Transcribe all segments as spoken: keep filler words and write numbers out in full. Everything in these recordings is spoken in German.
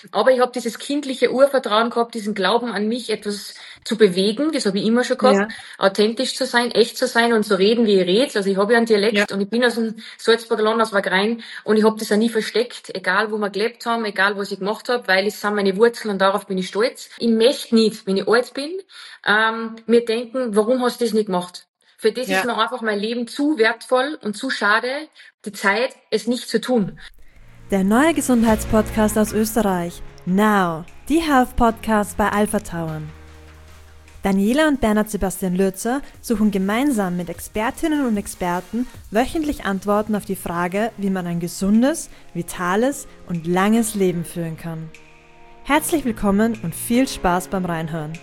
Aber ich habe dieses kindliche Urvertrauen gehabt, diesen Glauben an mich, etwas zu bewegen. Das habe ich immer schon gehabt. Ja. Authentisch zu sein, echt zu sein und zu reden, wie ich rede. Also ich habe ja einen Dialekt ja. und ich bin aus dem Salzburger Land, aus Wagrain, und ich habe das auch nie versteckt, egal wo wir gelebt haben, egal was ich gemacht habe, weil es sind meine Wurzeln und darauf bin ich stolz. Ich möchte nicht, wenn ich alt bin, ähm, mir denken, warum hast du das nicht gemacht? Für das ja. ist mir einfach mein Leben zu wertvoll und zu schade, die Zeit, es nicht zu tun. Der neue Gesundheitspodcast aus Österreich. Now, die Health Podcast bei Alpha Tauern. Daniela und Bernhard Sebastian Lürzer suchen gemeinsam mit Expertinnen und Experten wöchentlich Antworten auf die Frage, wie man ein gesundes, vitales und langes Leben führen kann. Herzlich willkommen und viel Spaß beim Reinhören.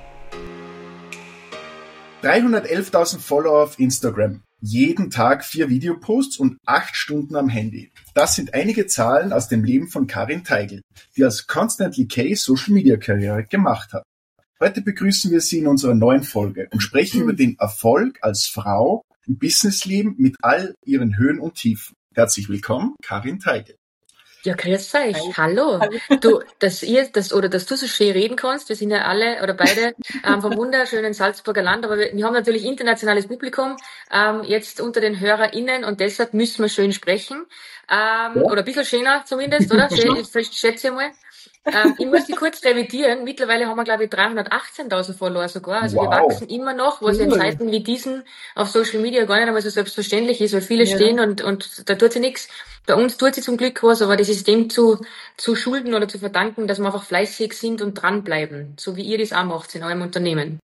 dreihundertelftausend Follower auf Instagram, jeden Tag vier Videoposts und acht Stunden am Handy. Das sind einige Zahlen aus dem Leben von Karin Teigl, die als Constantly K Social Media Karriere gemacht hat. Heute begrüßen wir Sie in unserer neuen Folge und sprechen mhm. über den Erfolg als Frau im Businessleben mit all ihren Höhen und Tiefen. Herzlich willkommen, Karin Teigl. Ja, grüß euch. Hallo. Hallo. Du, dass ihr, das, oder dass du so schön reden kannst. Wir sind ja alle oder beide ähm, vom wunderschönen Salzburger Land, aber wir, wir haben natürlich internationales Publikum ähm, jetzt unter den HörerInnen und deshalb müssen wir schön sprechen. Ähm, ja. Oder ein bisschen schöner zumindest, oder? Schätze ich mal. ähm, ich muss die kurz revidieren. Mittlerweile haben wir, glaube ich, dreihundertachtzehntausend Follower sogar. Also wow. Wir wachsen immer noch, was in Zeiten wie diesen auf Social Media gar nicht einmal so selbstverständlich ist, weil viele ja. stehen und, und da tut sich nichts. Bei uns tut sich zum Glück was, aber das ist dem zu, zu schulden oder zu verdanken, dass wir einfach fleißig sind und dranbleiben. So wie ihr das auch macht in eurem Unternehmen.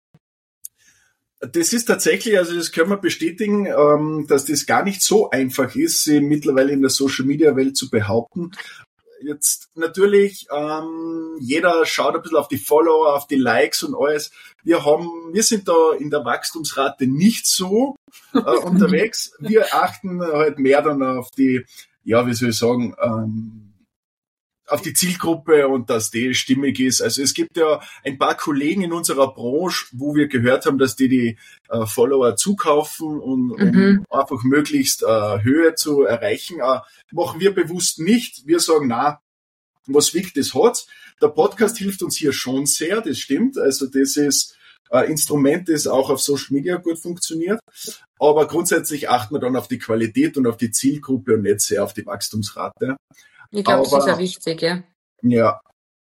Das ist tatsächlich, also das können wir bestätigen, dass das gar nicht so einfach ist, mittlerweile in der Social-Media-Welt zu behaupten. Jetzt natürlich, ähm, jeder schaut ein bisschen auf die Follower, auf die Likes und alles. Wir haben, wir sind da in der Wachstumsrate nicht so äh, unterwegs. Wir achten halt mehr dann auf die, ja, wie soll ich sagen, ähm, auf die Zielgruppe und dass die stimmig ist. Also es gibt ja ein paar Kollegen in unserer Branche, wo wir gehört haben, dass die die äh, Follower zukaufen, und, mhm. um einfach möglichst äh, Höhe zu erreichen. Äh, machen wir bewusst nicht. Wir sagen, na, was wiegt, das hat's. Der Podcast hilft uns hier schon sehr, das stimmt. Also das ist ein Instrument, das auch auf Social Media gut funktioniert. Aber grundsätzlich achten wir dann auf die Qualität und auf die Zielgruppe und nicht sehr auf die Wachstumsrate. Ich glaube, das ist ja wichtig, ja. Ja.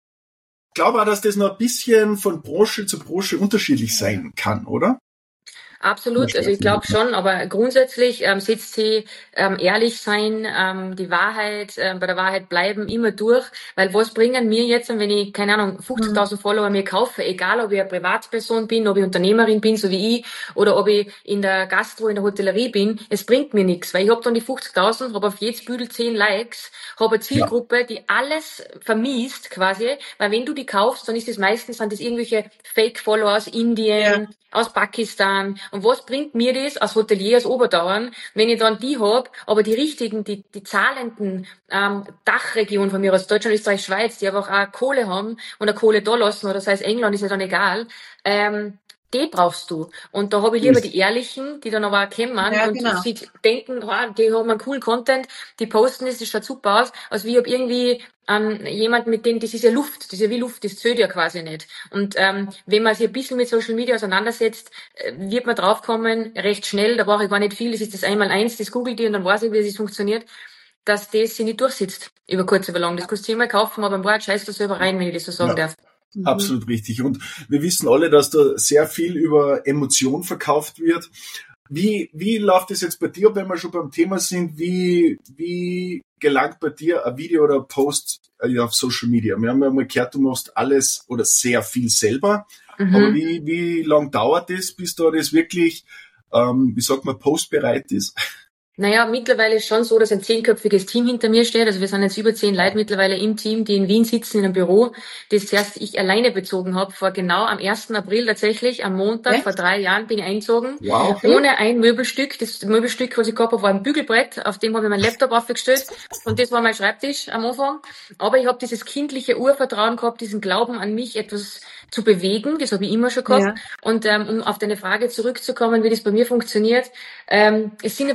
Ich glaube auch, dass das noch ein bisschen von Branche zu Branche unterschiedlich sein kann, oder? Absolut, also ich glaube schon, aber grundsätzlich ähm, setzt sie ähm, ehrlich sein, ähm, die Wahrheit, ähm, bei der Wahrheit bleiben immer durch, weil was bringen mir jetzt, wenn ich, keine Ahnung, fünfzigtausend Follower mir kaufe, egal ob ich eine Privatperson bin, ob ich Unternehmerin bin, so wie ich, oder ob ich in der Gastro, in der Hotellerie bin, es bringt mir nichts, weil ich habe dann die fünfzigtausend, habe auf jedes Büdel zehn Likes, habe eine Zielgruppe, ja. die alles vermiest quasi, weil wenn du die kaufst, dann ist es meistens, sind das irgendwelche Fake-Follower aus Indien, ja. aus Pakistan. Und was bringt mir das als Hotelier, als Oberdauern, wenn ich dann die hab, aber die richtigen, die die zahlenden ähm, Dachregion von mir aus Deutschland, Österreich, Schweiz, die einfach auch Kohle haben und eine Kohle da lassen, oder sei es England, ist ja dann egal, ähm, die brauchst du. Und da habe ich lieber die Ehrlichen, die dann aber auch kennen ja, und genau. sie denken, oh, die haben einen coolen Content, die posten das, das schaut super aus, als wie ob irgendwie ähm, jemand mit dem, das ist ja Luft, das ist ja wie Luft, das zählt ja quasi nicht. Und ähm, wenn man sich ein bisschen mit Social Media auseinandersetzt, äh, wird man draufkommen, recht schnell, da brauche ich gar nicht viel, das ist das Einmal-Eins, das googelt ihr und dann weiß ich, wie das funktioniert, dass das sich nicht durchsitzt, über kurz oder lang. Das kannst du immer kaufen, aber im Wort scheißt du selber rein, wenn ich das so sagen ja. darf. Mhm. Absolut richtig. Und wir wissen alle, dass da sehr viel über Emotion verkauft wird. Wie, wie läuft es jetzt bei dir, wenn wir schon beim Thema sind? Wie, wie gelangt bei dir ein Video oder ein Post auf Social Media? Wir haben ja mal gehört, du machst alles oder sehr viel selber. Mhm. Aber wie, wie lang dauert das, bis da das wirklich, ähm, wie sagt man, postbereit ist? Naja, mittlerweile ist schon so, dass ein zehnköpfiges Team hinter mir steht. Also wir sind jetzt über zehn Leute mittlerweile im Team, die in Wien sitzen in einem Büro, das zuerst ich alleine bezogen habe. Vor genau am ersten April tatsächlich, am Montag, Echt? vor drei Jahren bin ich eingezogen. Wow. Ohne ein Möbelstück. Das Möbelstück, was ich gehabt habe, war ein Bügelbrett. Auf dem habe ich meinen Laptop aufgestellt. Und das war mein Schreibtisch am Anfang. Aber ich habe dieses kindliche Urvertrauen gehabt, diesen Glauben an mich, etwas zu bewegen. Das habe ich immer schon gehabt. Ja. Und ähm, um auf deine Frage zurückzukommen, wie das bei mir funktioniert, ähm, es sind ein bisschen zwei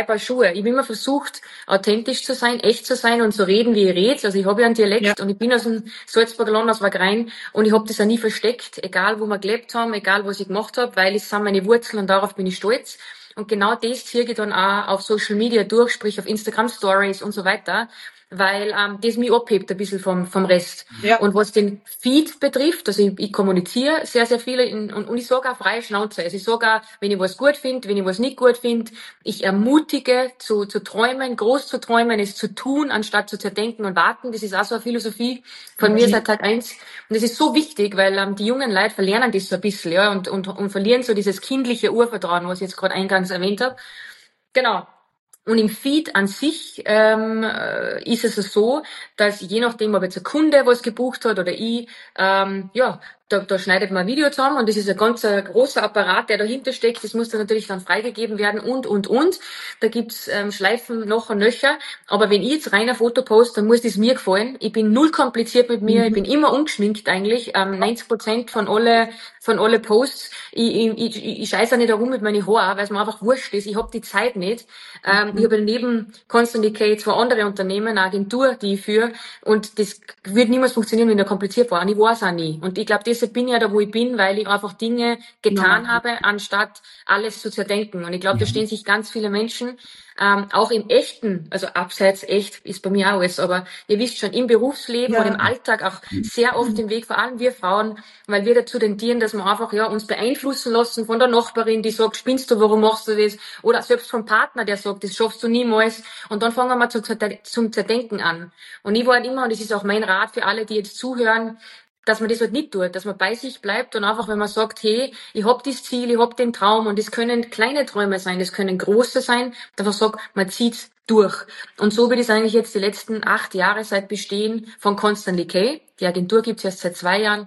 zwei Paar Schuhe. Ich habe immer versucht, authentisch zu sein, echt zu sein und zu reden, wie ich rede. Also ich habe ja einen Dialekt ja. und ich bin aus dem Salzburger Land, aus Wagrain, und ich habe das auch nie versteckt, egal wo wir gelebt haben, egal was ich gemacht habe, weil es sind meine Wurzeln und darauf bin ich stolz. Und genau das ziehe ich dann auch auf Social Media durch, sprich auf Instagram Stories und so weiter, weil ähm, das mich abhebt ein bisschen vom vom Rest. Ja. Und was den Feed betrifft, also ich, ich kommuniziere sehr, sehr viel in, und, und ich sage auch freie Schnauze. Also ich sage auch, wenn ich was gut finde, wenn ich was nicht gut finde. Ich ermutige zu zu träumen, groß zu träumen, es zu tun, anstatt zu zerdenken und warten. Das ist auch so eine Philosophie von mhm. mir seit Tag eins. Und das ist so wichtig, weil ähm, die jungen Leute verlernen das so ein bisschen, ja, und, und, und verlieren so dieses kindliche Urvertrauen, was ich jetzt gerade eingangs erwähnt habe. Genau. Und im Feed an sich ähm, ist es so, dass je nachdem, ob jetzt ein Kunde was gebucht hat oder ich, ähm, ja, da, da schneidet man ein Video zusammen und das ist ein ganz ein großer Apparat, der dahinter steckt. Das muss dann natürlich dann freigegeben werden und, und, und. Da gibt's ähm, Schleifen noch und nöcher. Aber wenn ich jetzt rein ein Foto poste, dann muss das mir gefallen. Ich bin null kompliziert mit mir. Mhm. Ich bin immer ungeschminkt eigentlich. Ähm, neunzig Prozent von alle von alle Posts. Ich, ich, ich, ich scheiße auch nicht herum mit meinen Haaren, weil es mir einfach wurscht ist. Ich habe die Zeit nicht. Ähm, mhm. Ich habe neben Constant Decay zwei andere Unternehmen, eine Agentur, die ich führe. Und das würde niemals funktionieren, wenn der kompliziert war. Und ich weiß auch nie. Und ich glaube, deshalb bin ich ja da, wo ich bin, weil ich einfach Dinge getan ja. habe, anstatt alles zu zerdenken. Und ich glaube, ja. da stehen sich ganz viele Menschen, ähm, auch im Echten, also abseits echt ist bei mir auch alles, aber ihr wisst schon, im Berufsleben ja. und im Alltag auch sehr oft im Weg, vor allem wir Frauen, weil wir dazu tendieren, dass wir einfach ja uns beeinflussen lassen von der Nachbarin, die sagt, spinnst du, warum machst du das? Oder selbst vom Partner, der sagt, das schaffst du niemals. Und dann fangen wir zu, zum Zerdenken an. Und ich war halt immer, und das ist auch mein Rat für alle, die jetzt zuhören, dass man das halt nicht tut, dass man bei sich bleibt und einfach, wenn man sagt, hey, ich hab das Ziel, ich hab den Traum, und es können kleine Träume sein, es können große sein, einfach sagt, man zieht's durch. Und so wird es eigentlich jetzt die letzten acht Jahre seit Bestehen von Constant Decay, die Agentur gibt's erst seit zwei Jahren,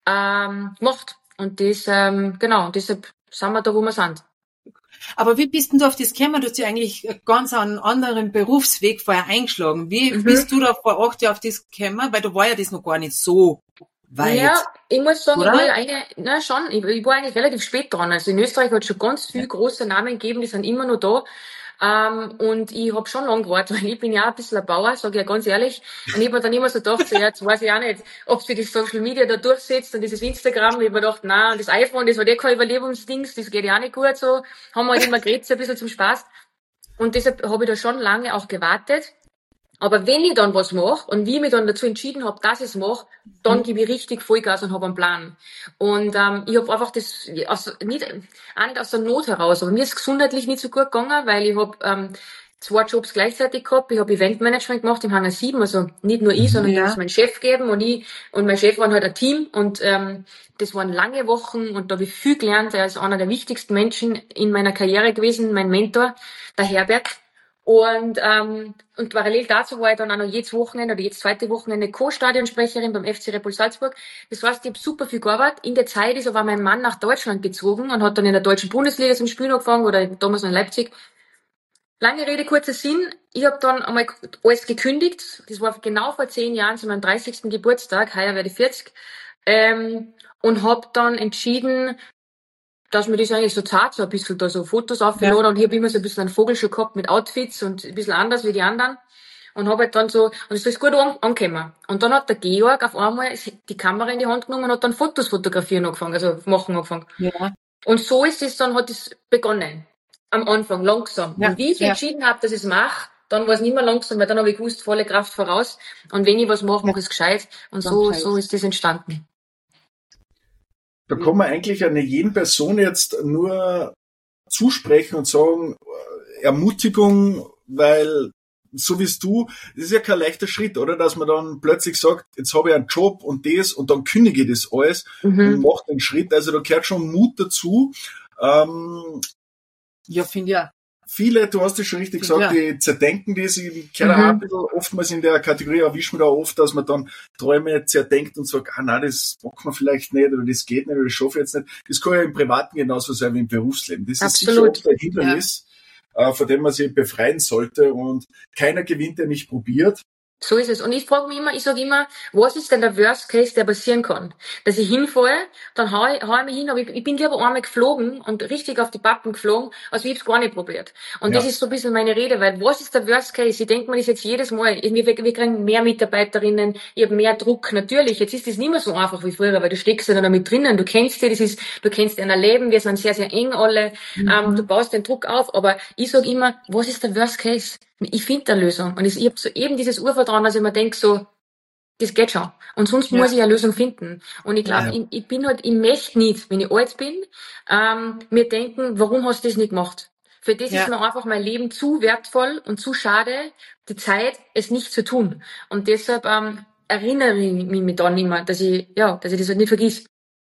ähm, gemacht. Und das, ähm, genau, deshalb sind wir da, wo wir sind. Aber wie bist denn du auf das gekommen? Du hast ja eigentlich ganz einen anderen Berufsweg vorher eingeschlagen. Wie mhm. bist du da vor acht Jahren auf das gekommen? Weil da war ja das noch gar nicht so weit. Ja, ich muss sagen, oder? ich war eine, na schon, ich, ich war eigentlich relativ spät dran. Also in Österreich hat es schon ganz viele große Namen gegeben, die sind immer noch da. Ähm, und ich hab schon lange gewartet, weil ich bin ja ein bisschen ein Bauer, sage ich ja ganz ehrlich. Und ich hab mir dann immer so gedacht, so, ja, jetzt weiß ich auch nicht, ob sich das Social Media da durchsetzt und dieses Instagram. Ich hab mir gedacht, nein, das iPhone, das war eh kein Überlebensdings, das geht ja auch nicht gut so. Haben wir halt immer geredet, so ein bisschen zum Spaß. Und deshalb habe ich da schon lange auch gewartet. Aber wenn ich dann was mache und wie ich mich dann dazu entschieden habe, dass ich es mache, dann mhm. gebe ich richtig Vollgas und habe einen Plan. Und ähm, ich habe einfach das aus, nicht, auch nicht aus der Not heraus, aber mir ist gesundheitlich nicht so gut gegangen, weil ich habe ähm, zwei Jobs gleichzeitig gehabt. Ich habe Eventmanagement gemacht im Hangar sieben, also nicht nur ich, sondern ja. ich muss meinen Chef geben und ich und mein Chef waren halt ein Team und ähm, das waren lange Wochen und da habe ich viel gelernt. Er ist einer der wichtigsten Menschen in meiner Karriere gewesen, mein Mentor, der Herbert. Und ähm, und parallel dazu war ich dann auch noch jedes Wochenende oder jedes zweite Wochenende Co-Stadionsprecherin beim F C Red Bull Salzburg. Das heißt, ich habe super viel gearbeitet. In der Zeit ist aber mein Mann nach Deutschland gezogen und hat dann in der deutschen Bundesliga zum Spielen angefangen oder damals noch in Leipzig. Lange Rede, kurzer Sinn. Ich habe dann einmal alles gekündigt. Das war genau vor zehn Jahren zu meinem dreißigsten Geburtstag. Heuer werde ich vierzig. Ähm, und habe dann entschieden, dass mir das eigentlich so zart, so ein bisschen da so Fotos aufgeladen ja. und ich habe immer so ein bisschen einen Vogel schon gehabt mit Outfits und ein bisschen anders wie die anderen und habe halt dann so, und es ist gut an, angekommen. Und dann hat der Georg auf einmal die Kamera in die Hand genommen und hat dann Fotos fotografieren angefangen, also machen angefangen. Ja. Und so ist es dann, hat es begonnen. Am Anfang, langsam. Ja. Und wie ich ja. entschieden habe, dass ich es mache, dann war es nicht mehr langsam, weil dann habe ich gewusst, volle Kraft voraus. Und wenn ich was mache, mache ich es gescheit. Und so, so ist das entstanden. Da kann man eigentlich an jeden Person jetzt nur zusprechen und sagen, Ermutigung, weil so wie du, das ist ja kein leichter Schritt, oder? Dass man dann plötzlich sagt, jetzt habe ich einen Job und das und dann kündige ich das alles mhm. und mache den Schritt. Also da gehört schon Mut dazu. Ähm, ja, finde ich ja. Viele, du hast es schon richtig gesagt, ja. die zerdenken das. Ich kenne mhm. auch ein bisschen oftmals in der Kategorie, erwischen wir da oft, dass man dann Träume zerdenkt und sagt, ah nein, das mag man vielleicht nicht oder das geht nicht oder das schaffe ich jetzt nicht. Das kann ja im Privaten genauso sein wie im Berufsleben. Das Absolut. Ist sicher oft ein Hindernis, ja. von dem man sich befreien sollte und keiner gewinnt, der nicht probiert. So ist es. Und ich frage mich immer, ich sage immer, was ist denn der Worst Case, der passieren kann? Dass ich hinfalle, dann hau ich, hau ich mich hin, aber ich, ich bin lieber einmal geflogen und richtig auf die Pappen geflogen, als ich hab's gar nicht probiert. Und ja. das ist so ein bisschen meine Rede, weil was ist der Worst Case? Ich denke mir das jetzt jedes Mal. Wir, wir kriegen mehr Mitarbeiterinnen, ich habe mehr Druck. Natürlich, jetzt ist das nicht mehr so einfach wie früher, weil du steckst ja da damit drinnen, du kennst dich, das ist, du kennst dein Leben, wir sind sehr, sehr eng alle, mhm. ähm, du baust den Druck auf, aber ich sage immer, was ist der Worst Case? Ich finde eine Lösung. Und ich, ich habe so eben dieses Urvertrauen, dass ich mir denke, so, das geht schon. Und sonst ja. muss ich eine Lösung finden. Und ich glaube, ja. ich, ich bin halt, ich möchte nicht, wenn ich alt bin, ähm, mir denken, warum hast du das nicht gemacht? Für das ja. ist mir einfach mein Leben zu wertvoll und zu schade, die Zeit, es nicht zu tun. Und deshalb ähm, erinnere ich mich dann immer, dass ich, ja, dass ich das halt nicht vergiss.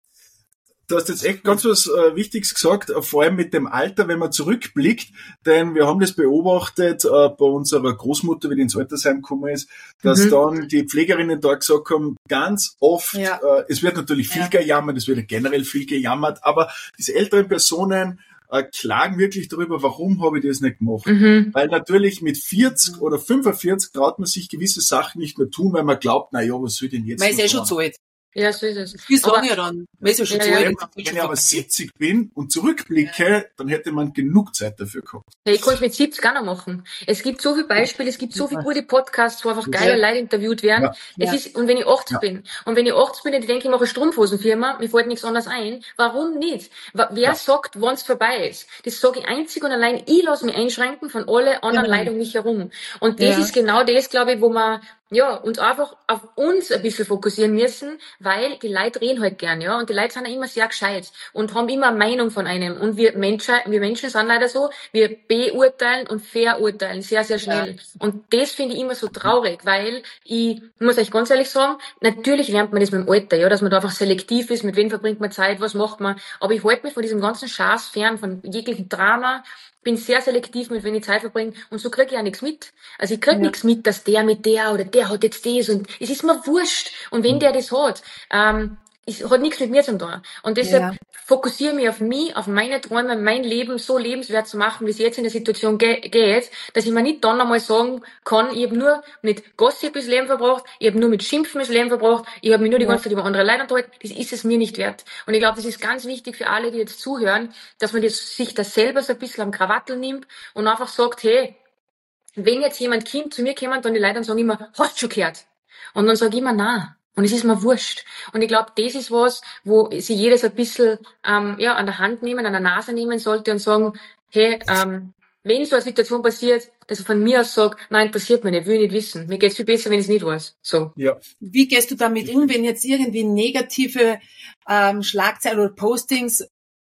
Du hast jetzt echt ganz was äh, Wichtiges gesagt, äh, vor allem mit dem Alter, wenn man zurückblickt, denn wir haben das beobachtet äh, bei unserer Großmutter, wie die ins Altersheim gekommen ist, dass mhm. dann die Pflegerinnen da gesagt haben, ganz oft, ja. äh, es wird natürlich viel ja. gejammert, es wird generell viel gejammert, aber diese älteren Personen äh, klagen wirklich darüber, warum habe ich das nicht gemacht? Mhm. Weil natürlich mit vierzig oder fünfundvierzig traut man sich gewisse Sachen nicht mehr tun, weil man glaubt, na ja, was soll ich denn jetzt Man ist ja schon zu alt. Ja, so ist es. Wir sagen ja dann, weißt du, schon ja, zu ja, alt. Wenn ich aber siebzig bin und zurückblicke, ja. dann hätte man genug Zeit dafür gehabt. Ja, ich kann es mit siebzig auch noch machen. Es gibt so viele Beispiele, es gibt so viele gute Podcasts, wo einfach geile ja. Leute interviewt werden. Ja. Es ja. ist, und wenn ich achtzig ja. bin, und wenn ich achtzig bin, dann denke ich, ich mache eine Strumpfhosenfirma, mir fällt nichts anderes ein. Warum nicht? Wer ja. sagt, wann es vorbei ist? Das sage ich einzig und allein, ich lasse mich einschränken von allen anderen ja. Leuten um mich herum. Und das ja. ist genau das, glaube ich, wo man ja, uns einfach auf uns ein bisschen fokussieren müssen, weil die Leute reden halt gern, ja, und die Leute sind ja immer sehr gescheit und haben immer eine Meinung von einem und wir Menschen, wir Menschen sind leider so, wir beurteilen und verurteilen sehr, sehr schnell ja. und das finde ich immer so traurig, weil ich muss euch ganz ehrlich sagen, natürlich lernt man das mit dem Alter, ja, dass man da einfach selektiv ist, mit wem verbringt man Zeit, was macht man, aber ich halte mich von diesem ganzen Schaß fern, von jeglichem Drama, bin sehr selektiv mit, wenn ich Zeit verbringe und so kriege ich auch nichts mit. Also ich kriege ja. nichts mit, dass der mit der oder der hat jetzt das und es ist mir wurscht. Und wenn der das hat, ähm, es hat nichts mit mir zu tun. Und deshalb ja. fokussiere mich auf mich, auf meine Träume, mein Leben so lebenswert zu machen, wie es jetzt in der Situation ge- geht, dass ich mir nicht dann einmal sagen kann, ich habe nur mit Gossip das Leben verbracht, ich habe nur mit Schimpfen das Leben verbracht, ich habe mich nur die ja. ganze Zeit über andere Leute unterhalten, das ist es mir nicht wert. Und ich glaube, das ist ganz wichtig für alle, die jetzt zuhören, dass man das, sich das selber so ein bisschen am Krawattel nimmt und einfach sagt, hey, wenn jetzt jemand kommt, zu mir kommen, dann die Leute und sagen immer, hast du schon gehört? Und dann sage ich immer, nein. Und es ist mir wurscht. Und ich glaube, das ist was, wo sich jeder so ein bisschen ähm, ja, an der Hand nehmen, an der Nase nehmen sollte und sagen, hey, ähm, wenn so eine Situation passiert, dass ich von mir aus sage, nein, passiert mir nicht, will ich nicht wissen. Mir geht's viel besser, wenn ich es nicht weiß. So. Ja. Wie gehst du damit um, wenn jetzt irgendwie negative ähm, Schlagzeilen oder Postings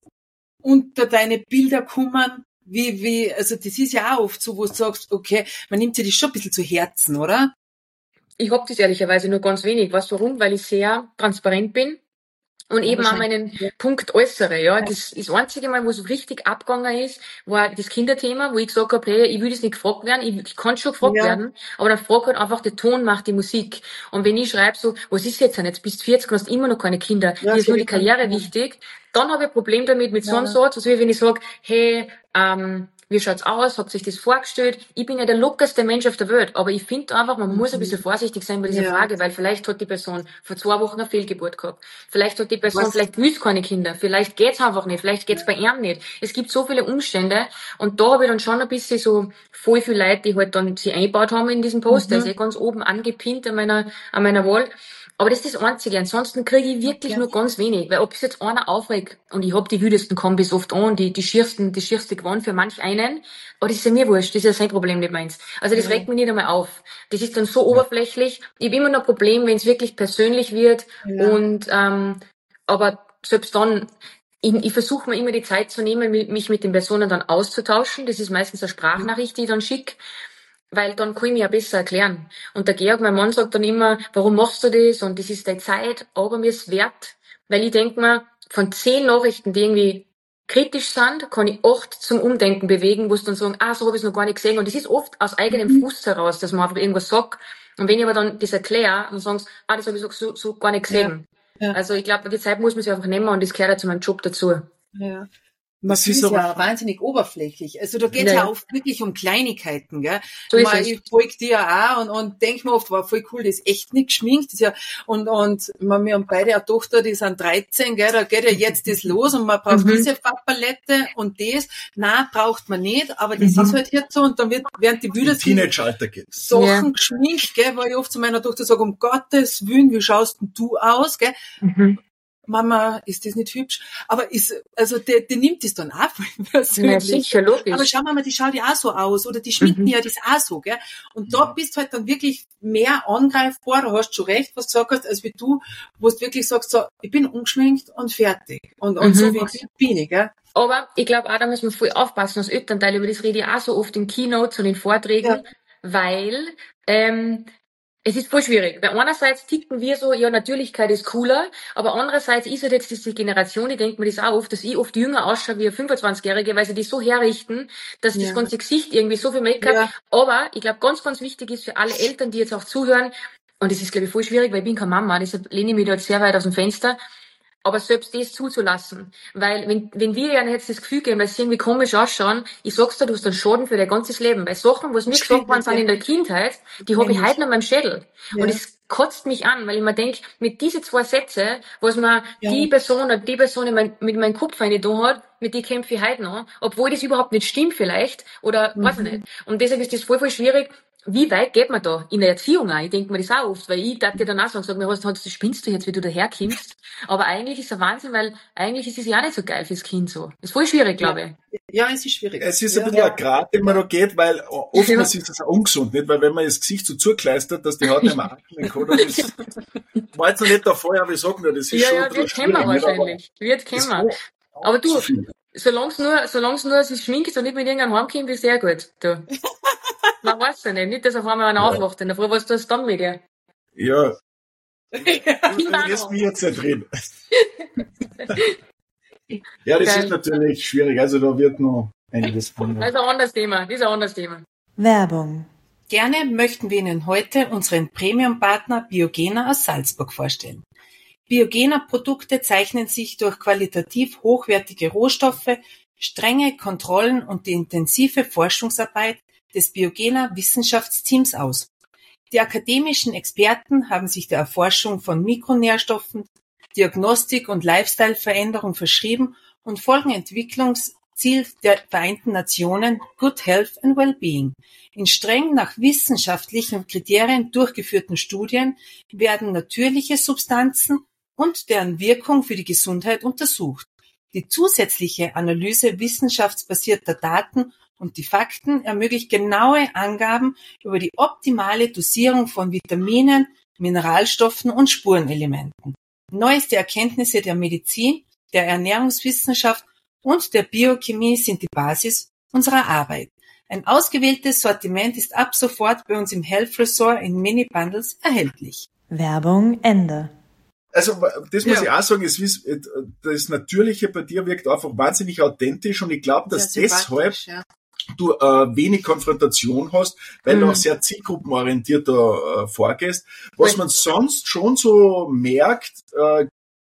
unter deine Bilder kommen? Wie, wie, also das ist ja auch oft so, wo du sagst, okay, man nimmt sich das schon ein bisschen zu Herzen, oder? Ich hab das ehrlicherweise nur ganz wenig. Weißt du warum? Weil ich sehr transparent bin und eben auch meinen Punkt äußere. Ja, das ist das einzige Mal, wo es richtig abgegangen ist, war das Kinderthema, wo ich gesagt habe, hey, ich will das nicht gefragt werden, ich, ich kann schon gefragt ja. werden, aber dann frag halt einfach, der Ton macht die Musik. Und wenn ich schreibe so, was ist jetzt denn? Jetzt bist du vierzig und hast immer noch keine Kinder, ja, hier ist nur die Karriere wichtig, dann habe ich ein Problem damit mit ja. so einem Satz, also wie wenn ich sage, hey, ähm, wie schaut's aus? Habt ihr euch das vorgestellt? Ich bin ja der lockerste Mensch auf der Welt, aber ich finde einfach, man muss ein bisschen vorsichtig sein bei dieser ja. Frage, weil vielleicht hat die Person vor zwei Wochen eine Fehlgeburt gehabt. Vielleicht hat die Person, Was? vielleicht will keine Kinder, vielleicht geht's einfach nicht, vielleicht geht's bei ihm nicht. Es gibt so viele Umstände und da habe ich dann schon ein bisschen so voll viele Leute, die halt dann sie eingebaut haben in diesen Post, mhm. der ist eh ganz oben angepinnt an meiner, an meiner Wall. Aber das ist das Einzige. Ansonsten kriege ich wirklich ja. nur ganz wenig. Weil ob es jetzt einer aufregt, und ich hab die wüdesten Kombis oft an, die, die schiersten, die schierste Gewand für manch einen, aber das ist ja mir wurscht. Das ist ja sein Problem, nicht meins. Also das ja. regt mich nicht einmal auf. Das ist dann so ja. oberflächlich. Ich habe immer noch ein Problem, wenn es wirklich persönlich wird. Ja. Und, ähm, aber selbst dann, ich, ich versuche mir immer die Zeit zu nehmen, mich mit den Personen dann auszutauschen. Das ist meistens eine Sprachnachricht, die ich dann schicke. Weil dann kann ich mich ja besser erklären. Und der Georg, mein Mann, sagt dann immer, warum machst du das? Und das ist deine Zeit, aber mir ist wert. Weil ich denke mir, von zehn Nachrichten, die irgendwie kritisch sind, kann ich acht zum Umdenken bewegen, wo es dann sagen, ah, so habe ich es noch gar nicht gesehen. Und das ist oft aus eigenem mhm. Fuß heraus, dass man einfach irgendwas sagt. Und wenn ich aber dann das erkläre, dann sagen sie, ah, das habe ich so, so gar nicht gesehen. Ja. Ja. Also ich glaube, die Zeit muss man sich einfach nehmen und das gehört ja zu meinem Job dazu. Ja. Man Das fühlt ist sich aber- ja wahnsinnig oberflächlich. Also da geht es Nee. ja oft wirklich um Kleinigkeiten, gell? So Ich, ist mein, es. ich folge dir ja auch und, und denk mir oft, war voll cool, das ist echt nicht geschminkt. Das ist ja, und, und man, wir haben beide eine Tochter, die sind dreizehn, gell? Da geht ja jetzt das los und man braucht Mhm. diese Farbpalette und das. Nein, braucht man nicht, aber das Mhm. ist halt jetzt so und dann wird, werden die Im wildesten Teenage-Alter geht's. Sachen Ja. geschminkt, gell? Weil ich oft zu meiner Tochter sage, um Gottes Willen, wie schaust denn du aus, gell? Mhm. Mama, ist das nicht hübsch? Aber ist, also, die, die nimmt das dann auch voll Ja, persönlich. sicher, logisch. Aber schau mal, die schaut ja auch so aus, oder die schminken Mhm. ja das auch so, gell? Und da bist halt dann wirklich mehr angreifbar, da hast du schon recht, was du gesagt hast, als wie du, wo du wirklich sagst, so, ich bin ungeschminkt und fertig. Und, und Mhm. so wie ich bin ich, gell? Aber ich glaube auch, da müssen wir voll aufpassen als Elternteil, über das rede ich auch so oft in Keynotes und in Vorträgen, Ja. weil ähm, es ist voll schwierig. Weil einerseits ticken wir so, ja, Natürlichkeit ist cooler, aber andererseits ist halt jetzt diese Generation, ich denke mir das auch oft, dass ich oft jünger ausschaue wie eine fünfundzwanzigjährige, weil sie die so herrichten, dass Ja. das ganze Gesicht irgendwie so viel Make-up. Ja. Aber ich glaube, ganz, ganz wichtig ist für alle Eltern, die jetzt auch zuhören, und das ist, glaube ich, voll schwierig, weil ich bin keine Mama, deshalb lehne ich mich da jetzt sehr weit aus dem Fenster, aber selbst das zuzulassen. Weil, wenn, wenn wir ja jetzt das Gefühl geben, dass sie irgendwie komisch ausschauen, ich sag's dir, du hast einen Schaden für dein ganzes Leben. Weil Sachen, was mir Stimmt, gesagt worden sind ja. in der Kindheit, die habe ich Nämlich. heute noch in meinem Schädel. Ja. Und es kotzt mich an, weil ich mir denke, mit diese zwei Sätze, was mir Ja. die Person oder die Person in mein, mit meinem Kopf reingetan hat, mit die kämpfe ich heute noch, obwohl das überhaupt nicht stimmt vielleicht, oder Mhm. weiß ich nicht. Und deshalb ist das voll, voll schwierig. Wie weit geht man da? In der Erziehung auch. Ich denke mir das auch oft, weil ich darf dir dann auch sagen, sag mir, hast, hast, du spinnst du jetzt, wie du daherkommst. Aber eigentlich ist es ein Wahnsinn, weil eigentlich ist es ja auch nicht so geil fürs Kind so. Ist voll schwierig, glaube ich. Ja, es ist schwierig. Es ist ja. ein bisschen ein Grad, den man da geht, weil oftmals ist das auch ungesund, nicht? Weil wenn man das Gesicht so zukleistert, dass die Haut nicht mehr atmen kann, dann ist, war jetzt noch nicht der Fall, aber ich sag nur, das ist Ja, schon ja, ein bisschen wird kämmer schwierig, nicht? Aber wahrscheinlich. Wird es kämmer. war Aber du, zu viel. Solang's nur, solang's nur sich schminkt und nicht mit irgendeinem heimkommt, ist sehr gut. Du. Man weiß ja nicht. Nicht, dass auf einmal einer aufwacht in der Früh, was tust du dann mit dir? Ja, Kinder du lässt noch. mich jetzt nicht reden. Ja, das Geil. ist natürlich schwierig, also da wird noch einiges kommen. Das ist ein anderes Thema. Das ist ein anderes Thema. Werbung. Gerne möchten wir Ihnen heute unseren Premium-Partner Biogena aus Salzburg vorstellen. Biogena-Produkte zeichnen sich durch qualitativ hochwertige Rohstoffe, strenge Kontrollen und die intensive Forschungsarbeit des Biogena-Wissenschaftsteams aus. Die akademischen Experten haben sich der Erforschung von Mikronährstoffen, Diagnostik und Lifestyle-Veränderung verschrieben und folgen Entwicklungsziel der Vereinten Nationen Good Health and Wellbeing. In streng nach wissenschaftlichen Kriterien durchgeführten Studien werden natürliche Substanzen und deren Wirkung für die Gesundheit untersucht. Die zusätzliche Analyse wissenschaftsbasierter Daten und die Fakten ermöglicht genaue Angaben über die optimale Dosierung von Vitaminen, Mineralstoffen und Spurenelementen. Neueste Erkenntnisse der Medizin, der Ernährungswissenschaft und der Biochemie sind die Basis unserer Arbeit. Ein ausgewähltes Sortiment ist ab sofort bei uns im Health Resort in Mini-Bundles erhältlich. Werbung Ende. Also, das muss Ja. ich auch sagen, es ist, das Natürliche bei dir wirkt einfach wahnsinnig authentisch und ich glaube, dass Sehr deshalb sympathisch, ja. du äh, wenig Konfrontation hast, weil Mhm. du auch sehr zielgruppenorientierter äh, vorgehst. Was Cool. man sonst schon so merkt, äh,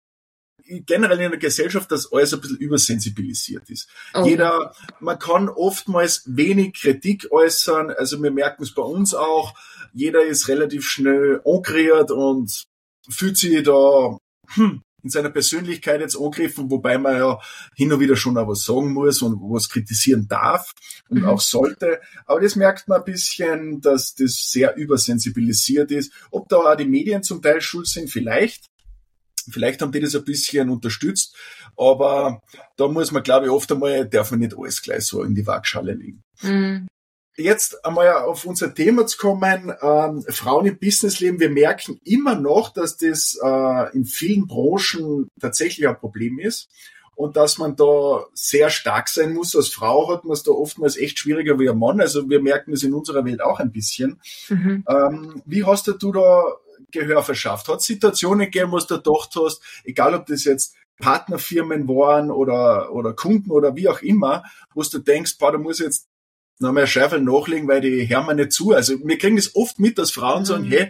generell in der Gesellschaft, dass alles ein bisschen übersensibilisiert ist. Oh. Jeder, man kann oftmals wenig Kritik äußern, also wir merken es bei uns auch, jeder ist relativ schnell angekriegt und fühlt sich da hm, in seiner Persönlichkeit jetzt angegriffen, wobei man ja hin und wieder schon auch was sagen muss und was kritisieren darf und Mhm. auch sollte. Aber das merkt man ein bisschen, dass das sehr übersensibilisiert ist. Ob da auch die Medien zum Teil schuld sind, vielleicht. Vielleicht haben die das ein bisschen unterstützt, aber da muss man, glaube ich, oft einmal, darf man nicht alles gleich so in die Waagschale legen. Mhm. Jetzt einmal auf unser Thema zu kommen, ähm, Frauen im Businessleben. Wir merken immer noch, dass das äh, in vielen Branchen tatsächlich ein Problem ist und dass man da sehr stark sein muss. Als Frau hat man es da oftmals echt schwieriger wie ein Mann. Also wir merken es in unserer Welt auch ein bisschen. Mhm. Ähm, wie hast du da Gehör verschafft? Hat es Situationen gegeben, wo du gedacht hast, egal ob das jetzt Partnerfirmen waren oder, oder Kunden oder wie auch immer, wo du denkst, boah, da muss ich jetzt noch mehr Schärfe nachlegen, weil die hören mir nicht zu. Also wir kriegen das oft mit, dass Frauen Mhm. sagen, hey,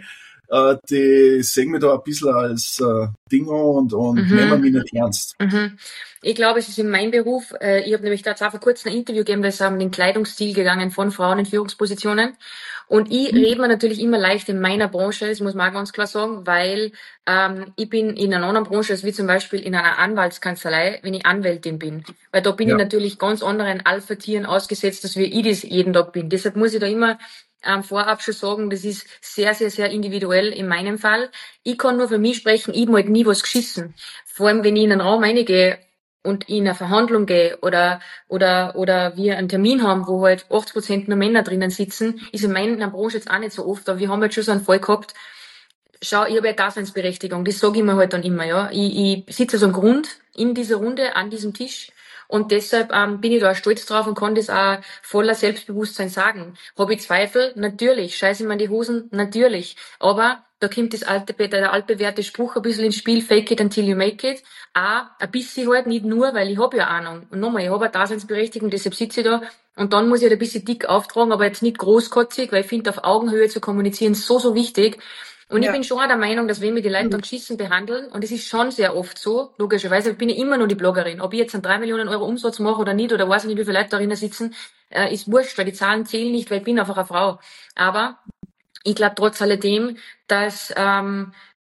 äh, die sehen mich da ein bisschen als äh, Dinger und, und Mhm. nehmen mich nicht ernst. Mhm. Ich glaube, es ist in meinem Beruf, äh, ich habe nämlich da jetzt auch vor kurzem ein Interview gegeben, das ist um den Kleidungsstil gegangen von Frauen in Führungspositionen. Und ich Mhm. rede mir natürlich immer leicht in meiner Branche, das muss man auch ganz klar sagen, weil ähm, ich bin in einer anderen Branche, als wie zum Beispiel in einer Anwaltskanzlei, wenn ich Anwältin bin. Weil da bin Ja. ich natürlich ganz anderen Alpha-Tieren ausgesetzt, als wie ich das jeden Tag bin. Deshalb muss ich da immer ähm, vorab schon sagen, das ist sehr, sehr, sehr individuell in meinem Fall. Ich kann nur für mich sprechen, ich habe halt nie was geschissen. Vor allem, wenn ich in einen Raum reingehe und in eine Verhandlung gehe oder oder oder wir einen Termin haben, wo halt achtzig Prozent nur Männer drinnen sitzen, ist in meiner Branche jetzt auch nicht so oft, aber wir haben jetzt schon so einen Fall gehabt. Schau, ich habe ja Daseinsberechtigung, das sage ich mir halt dann immer, ja. Ich, ich sitze so im Grund in dieser Runde an diesem Tisch und deshalb ähm, bin ich da auch stolz drauf und kann das auch voller Selbstbewusstsein sagen. Habe ich Zweifel? Natürlich. Scheiße ich mir in die Hosen? Natürlich. Aber da kommt das alte, der altbewährte Spruch ein bisschen ins Spiel, fake it until you make it. Auch ein bisschen halt, nicht nur, weil ich habe ja Ahnung. Und nochmal, ich habe eine Daseinsberechtigung, deshalb sitze ich da. Und dann muss ich halt ein bisschen dick auftragen, aber jetzt nicht großkotzig, weil ich finde, auf Augenhöhe zu kommunizieren so, so wichtig. Und Ja. ich bin schon auch der Meinung, dass wenn wir die Leute dann geschissen behandeln, und es ist schon sehr oft so, logischerweise, ich bin ja immer nur die Bloggerin. Ob ich jetzt einen drei Millionen Euro Umsatz mache oder nicht, oder weiß ich nicht, wie viele Leute darin sitzen, äh, ist wurscht, weil die Zahlen zählen nicht, weil ich bin einfach eine Frau. Aber ich glaube trotz alledem, dass ähm,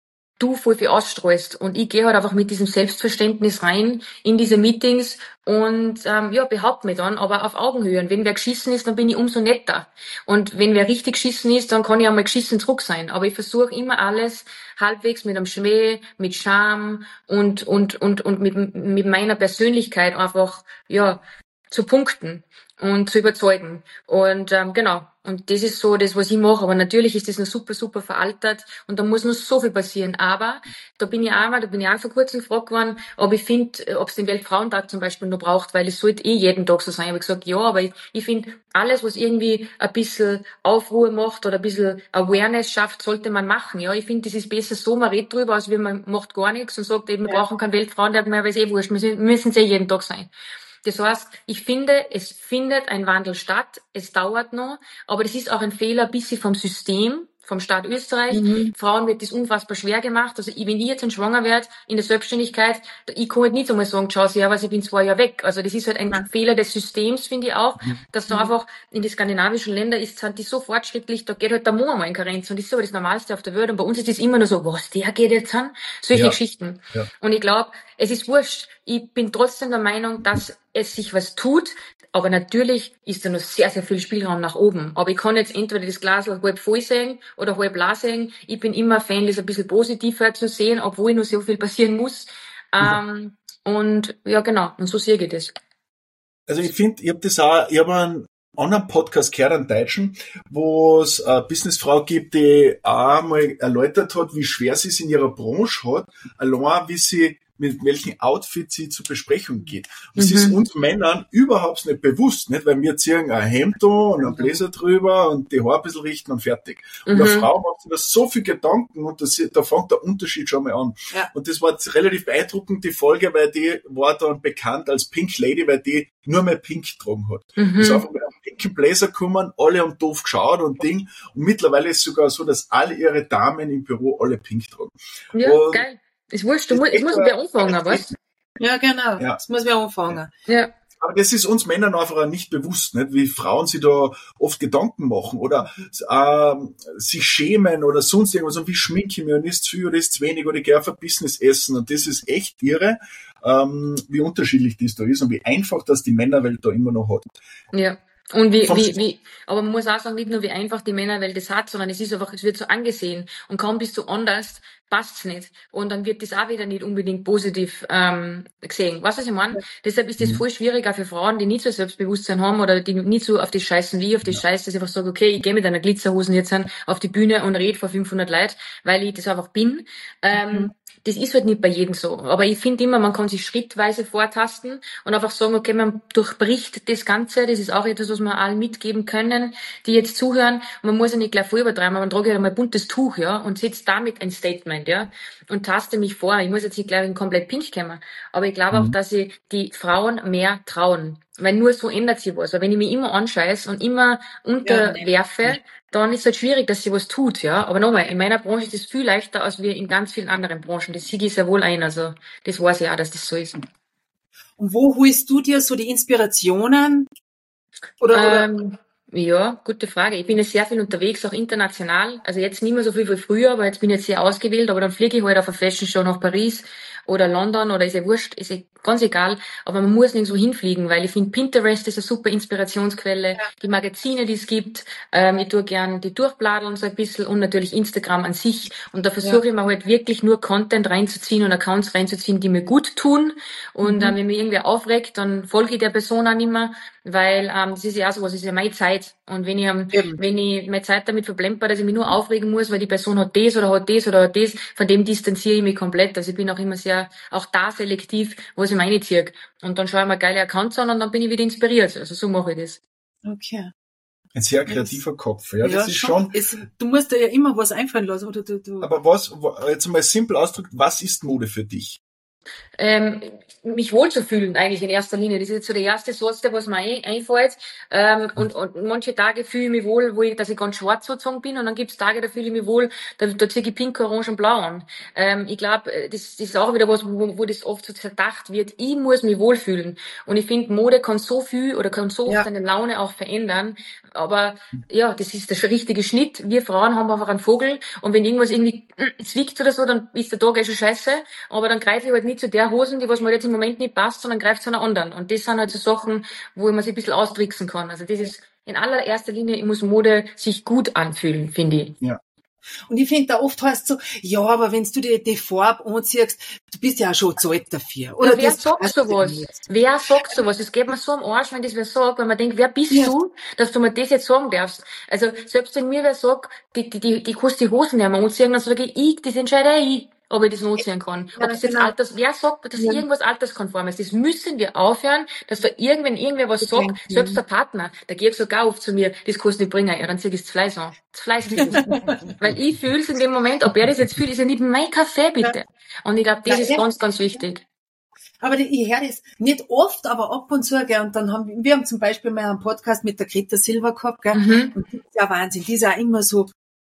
du voll viel ausstrahlst. Und ich gehe halt einfach mit diesem Selbstverständnis rein in diese Meetings und ähm, ja, behaupte mich dann, aber auf Augenhöhe. Und wenn wer geschissen ist, dann bin ich umso netter. Und wenn wer richtig geschissen ist, dann kann ich auch mal geschissen zurück sein. Aber ich versuche immer alles halbwegs mit einem Schmäh, mit Charme und und und und mit mit meiner Persönlichkeit einfach ja zu punkten und zu überzeugen. Und ähm, genau. Und das ist so das, was ich mache. Aber natürlich ist das noch super, super veraltet und da muss noch so viel passieren. Aber da bin ich auch mal, da bin ich auch vor kurzem gefragt worden, ob ich finde, ob es den Weltfrauentag zum Beispiel noch braucht, weil es sollte eh jeden Tag so sein. Ich habe gesagt, ja, aber ich, ich finde, alles, was irgendwie ein bisschen Aufruhr macht oder ein bisschen Awareness schafft, sollte man machen. Ja, ich finde, das ist besser so, man redet drüber, als wenn man macht gar nichts und sagt eben, wir Ja. brauchen keinen Weltfrauentag mehr, weil es eh wurscht, wir müssen es eh jeden Tag sein. Das heißt, ich finde, es findet ein Wandel statt, es dauert noch, aber das ist auch ein Fehler ein bisschen vom System, vom Staat Österreich. Mhm. Frauen wird das unfassbar schwer gemacht. Also ich, wenn ich jetzt schwanger werde in der Selbstständigkeit, ich kann halt nicht einmal sagen, schau sie, aber ich bin zwei Jahre weg. Also das ist halt ein Ja. Fehler des Systems, finde ich auch, dass da Mhm. einfach in die skandinavischen Länder ist, sind die so fortschrittlich, da geht halt der Mann einmal in Karenz und das ist aber das Normalste auf der Welt. Und bei uns ist das immer nur so, was, der geht jetzt an? Solche Ja. Geschichten. Ja. Und ich glaube, es ist wurscht. Ich bin trotzdem der Meinung, dass es sich was tut, aber natürlich ist da noch sehr, sehr viel Spielraum nach oben. Aber ich kann jetzt entweder das Glas halb voll sehen oder halb leer sehen. Ich bin immer Fan, das ein bisschen positiver zu sehen, obwohl noch so viel passieren muss. Ähm, und ja, genau, und so sehe ich das. Also ich finde, ich habe das auch, ich habe einen anderen Podcast gehört, einen Deutschen, wo es eine Businessfrau gibt, die auch mal erläutert hat, wie schwer sie es in ihrer Branche hat, allein wie sie mit welchen Outfits sie zur Besprechung geht. Und es Mhm. ist uns Männern überhaupt nicht bewusst, nicht? Weil wir ziehen ein Hemd an und einen Bläser drüber und die Haare ein bisschen richten und fertig. Und Mhm. eine Frau macht sich da so viel Gedanken und das, da fängt der Unterschied schon mal an. Ja. Und das war jetzt relativ beeindruckend, die Folge, weil die war dann bekannt als Pink Lady, weil die nur mehr Pink getragen hat. Mhm. Die ist einfach mit einem pinken Bläser gekommen, alle haben doof geschaut und Ding. Und mittlerweile ist es sogar so, dass alle ihre Damen im Büro alle pink tragen. Ja, Und geil. Ist wurscht, du das musst, ist es muss echt wer anfangen, weißt Ja, genau. Ja. Das muss man anfangen. Ja. Aber das ist uns Männern einfach nicht bewusst, nicht? Wie Frauen sich da oft Gedanken machen oder ähm, sich schämen oder sonst irgendwas. Und wie schminke ich mich und ist zu viel oder ist zu wenig oder ich gehe auf ein Business essen. Und das ist echt irre, ähm, wie unterschiedlich das da ist und wie einfach das die Männerwelt da immer noch hat. Ja. Und wie, Vom wie, System. wie, aber man muss auch sagen, nicht nur wie einfach die Männerwelt das hat, sondern es ist einfach, es wird so angesehen. Und kaum bist du anders, passt's nicht. Und dann wird das auch wieder nicht unbedingt positiv ähm, gesehen. Weißt du, was ich meine? Deshalb ist das Mhm. voll schwieriger für Frauen, die nicht so Selbstbewusstsein haben oder die nicht so auf das scheißen wie ich auf das Scheiß, dass ich einfach sage, okay, ich gehe mit einer Glitzerhosen jetzt an, auf die Bühne und rede vor fünfhundert Leuten, weil ich das einfach bin. Ähm, Mhm. Das ist halt nicht bei jedem so. Aber ich finde immer, man kann sich schrittweise vortasten und einfach sagen, okay, man durchbricht das Ganze. Das ist auch etwas, was wir allen mitgeben können, die jetzt zuhören. Man muss ja nicht gleich voll übertreiben, aber man trage halt einmal ein buntes Tuch, ja, und setzt damit ein Statement, ja, und taste mich vor. Ich muss jetzt nicht gleich in komplett pink kommen. Aber ich glaube auch, Mhm. dass sie die Frauen mehr trauen. Weil nur so ändert sich was. Weil wenn ich mich immer anscheiß und immer unterwerfe, ja, dann ist es halt schwierig, dass sie was tut, ja. Aber nochmal, in meiner Branche ist es viel leichter als wir in ganz vielen anderen Branchen. Das sehe ich sehr wohl ein. Also, das weiß ich auch, dass das so ist. Und wo holst du dir so die Inspirationen? Oder, ähm, oder? Ja, gute Frage. Ich bin jetzt sehr viel unterwegs, auch international. Also jetzt nicht mehr so viel wie früher, weil jetzt bin ich jetzt sehr ausgewählt, aber dann fliege ich halt auf eine Fashion Show nach Paris oder London oder ist ja wurscht, ist ja ganz egal. Aber man muss nirgendwo hinfliegen, weil ich finde, Pinterest ist eine super Inspirationsquelle. Ja. Die Magazine, die es gibt, ähm, ich tue gern die durchbladeln so ein bisschen und natürlich Instagram an sich. Und da versuche ja. ich mir halt wirklich nur Content reinzuziehen und Accounts reinzuziehen, die mir gut tun. Und mhm. äh, wenn mich irgendwer aufregt, dann folge ich der Person auch nicht mehr, weil ähm, das ist ja auch so was, das ist ja meine Zeit. Und wenn ich, ähm, wenn ich meine Zeit damit verplemper, dass ich mich nur aufregen muss, weil die Person hat das oder hat das oder hat das, von dem distanziere ich mich komplett. Also ich bin auch immer sehr, auch da selektiv, was ich meine ziehe. Und dann schaue ich mir geile Accounts an und dann bin ich wieder inspiriert. Also so mache ich das. Okay. Ein sehr kreativer das, Kopf, ja, das ja, ist schon. Es, du musst dir ja immer was einfallen lassen, oder du, du. Aber was, jetzt mal simpel ausgedrückt, was ist Mode für dich? Ähm, mich wohlzufühlen eigentlich in erster Linie. Das ist jetzt so der erste Satz, der was mir ein, einfällt. Ähm, und, und manche Tage fühle ich mich wohl, wo ich, dass ich ganz schwarz sozusagen bin, und dann gibt's Tage, da fühle ich mich wohl, da, da ziehe ich pink, orange und blau an. Ähm, ich glaube, das, das ist auch wieder was, wo, wo das oft so zerdacht wird. Ich muss mich wohlfühlen. Und ich finde, Mode kann so viel oder kann so oft ja. deine Laune auch verändern. Aber ja, das ist der richtige Schnitt. Wir Frauen haben einfach einen Vogel, und wenn irgendwas irgendwie zwickt oder so, dann ist der Tag eh schon scheiße. Aber dann greife ich halt nicht zu der Hosen, die was mir jetzt im Moment nicht passt, sondern greift zu einer anderen. Und das sind halt so Sachen, wo man sich ein bisschen austricksen kann. Also das ist in allererster Linie, muss Mode sich gut anfühlen, finde ich. Ja. Und ich finde, da oft heißt so, ja, aber wenn du dir die Farbe anziehst, du bist ja auch schon zu alt dafür. Oder ja, wer sagt sowas? Wer sagt sowas? Das geht mir so am Arsch, wenn das wer sagt, wenn man denkt, wer bist ja. du, dass du mir das jetzt sagen darfst? Also, selbst wenn mir wer sagt, die, die, die, die kannst die Hosen nicht mehr anziehen, dann sage ich, ich, das entscheide ich, ob ich das anziehen kann. Ja, ob das jetzt genau. Alters, wer sagt, dass ja. irgendwas alterskonform ist? Das müssen wir aufhören, dass da irgendwann irgendwer was sagt, ja. selbst der Partner, der geht sogar oft zu mir, das kannst du nicht bringen, ja, dann zieh ich das Fleisch an. Das Fleisch ist es. Weil ich fühle es in dem Moment, ob er das jetzt fühlt, ist ja nicht mein Kaffee, bitte. Ja. Und ich glaube, das ja, ist ja. ganz, ganz wichtig. Aber die, ich höre das nicht oft, aber ab und zu, gell, und dann haben wir, wir haben zum Beispiel mal einen Podcast mit der Greta Silva gehabt, gell, mhm. und die ist ja Wahnsinn, die ist auch immer so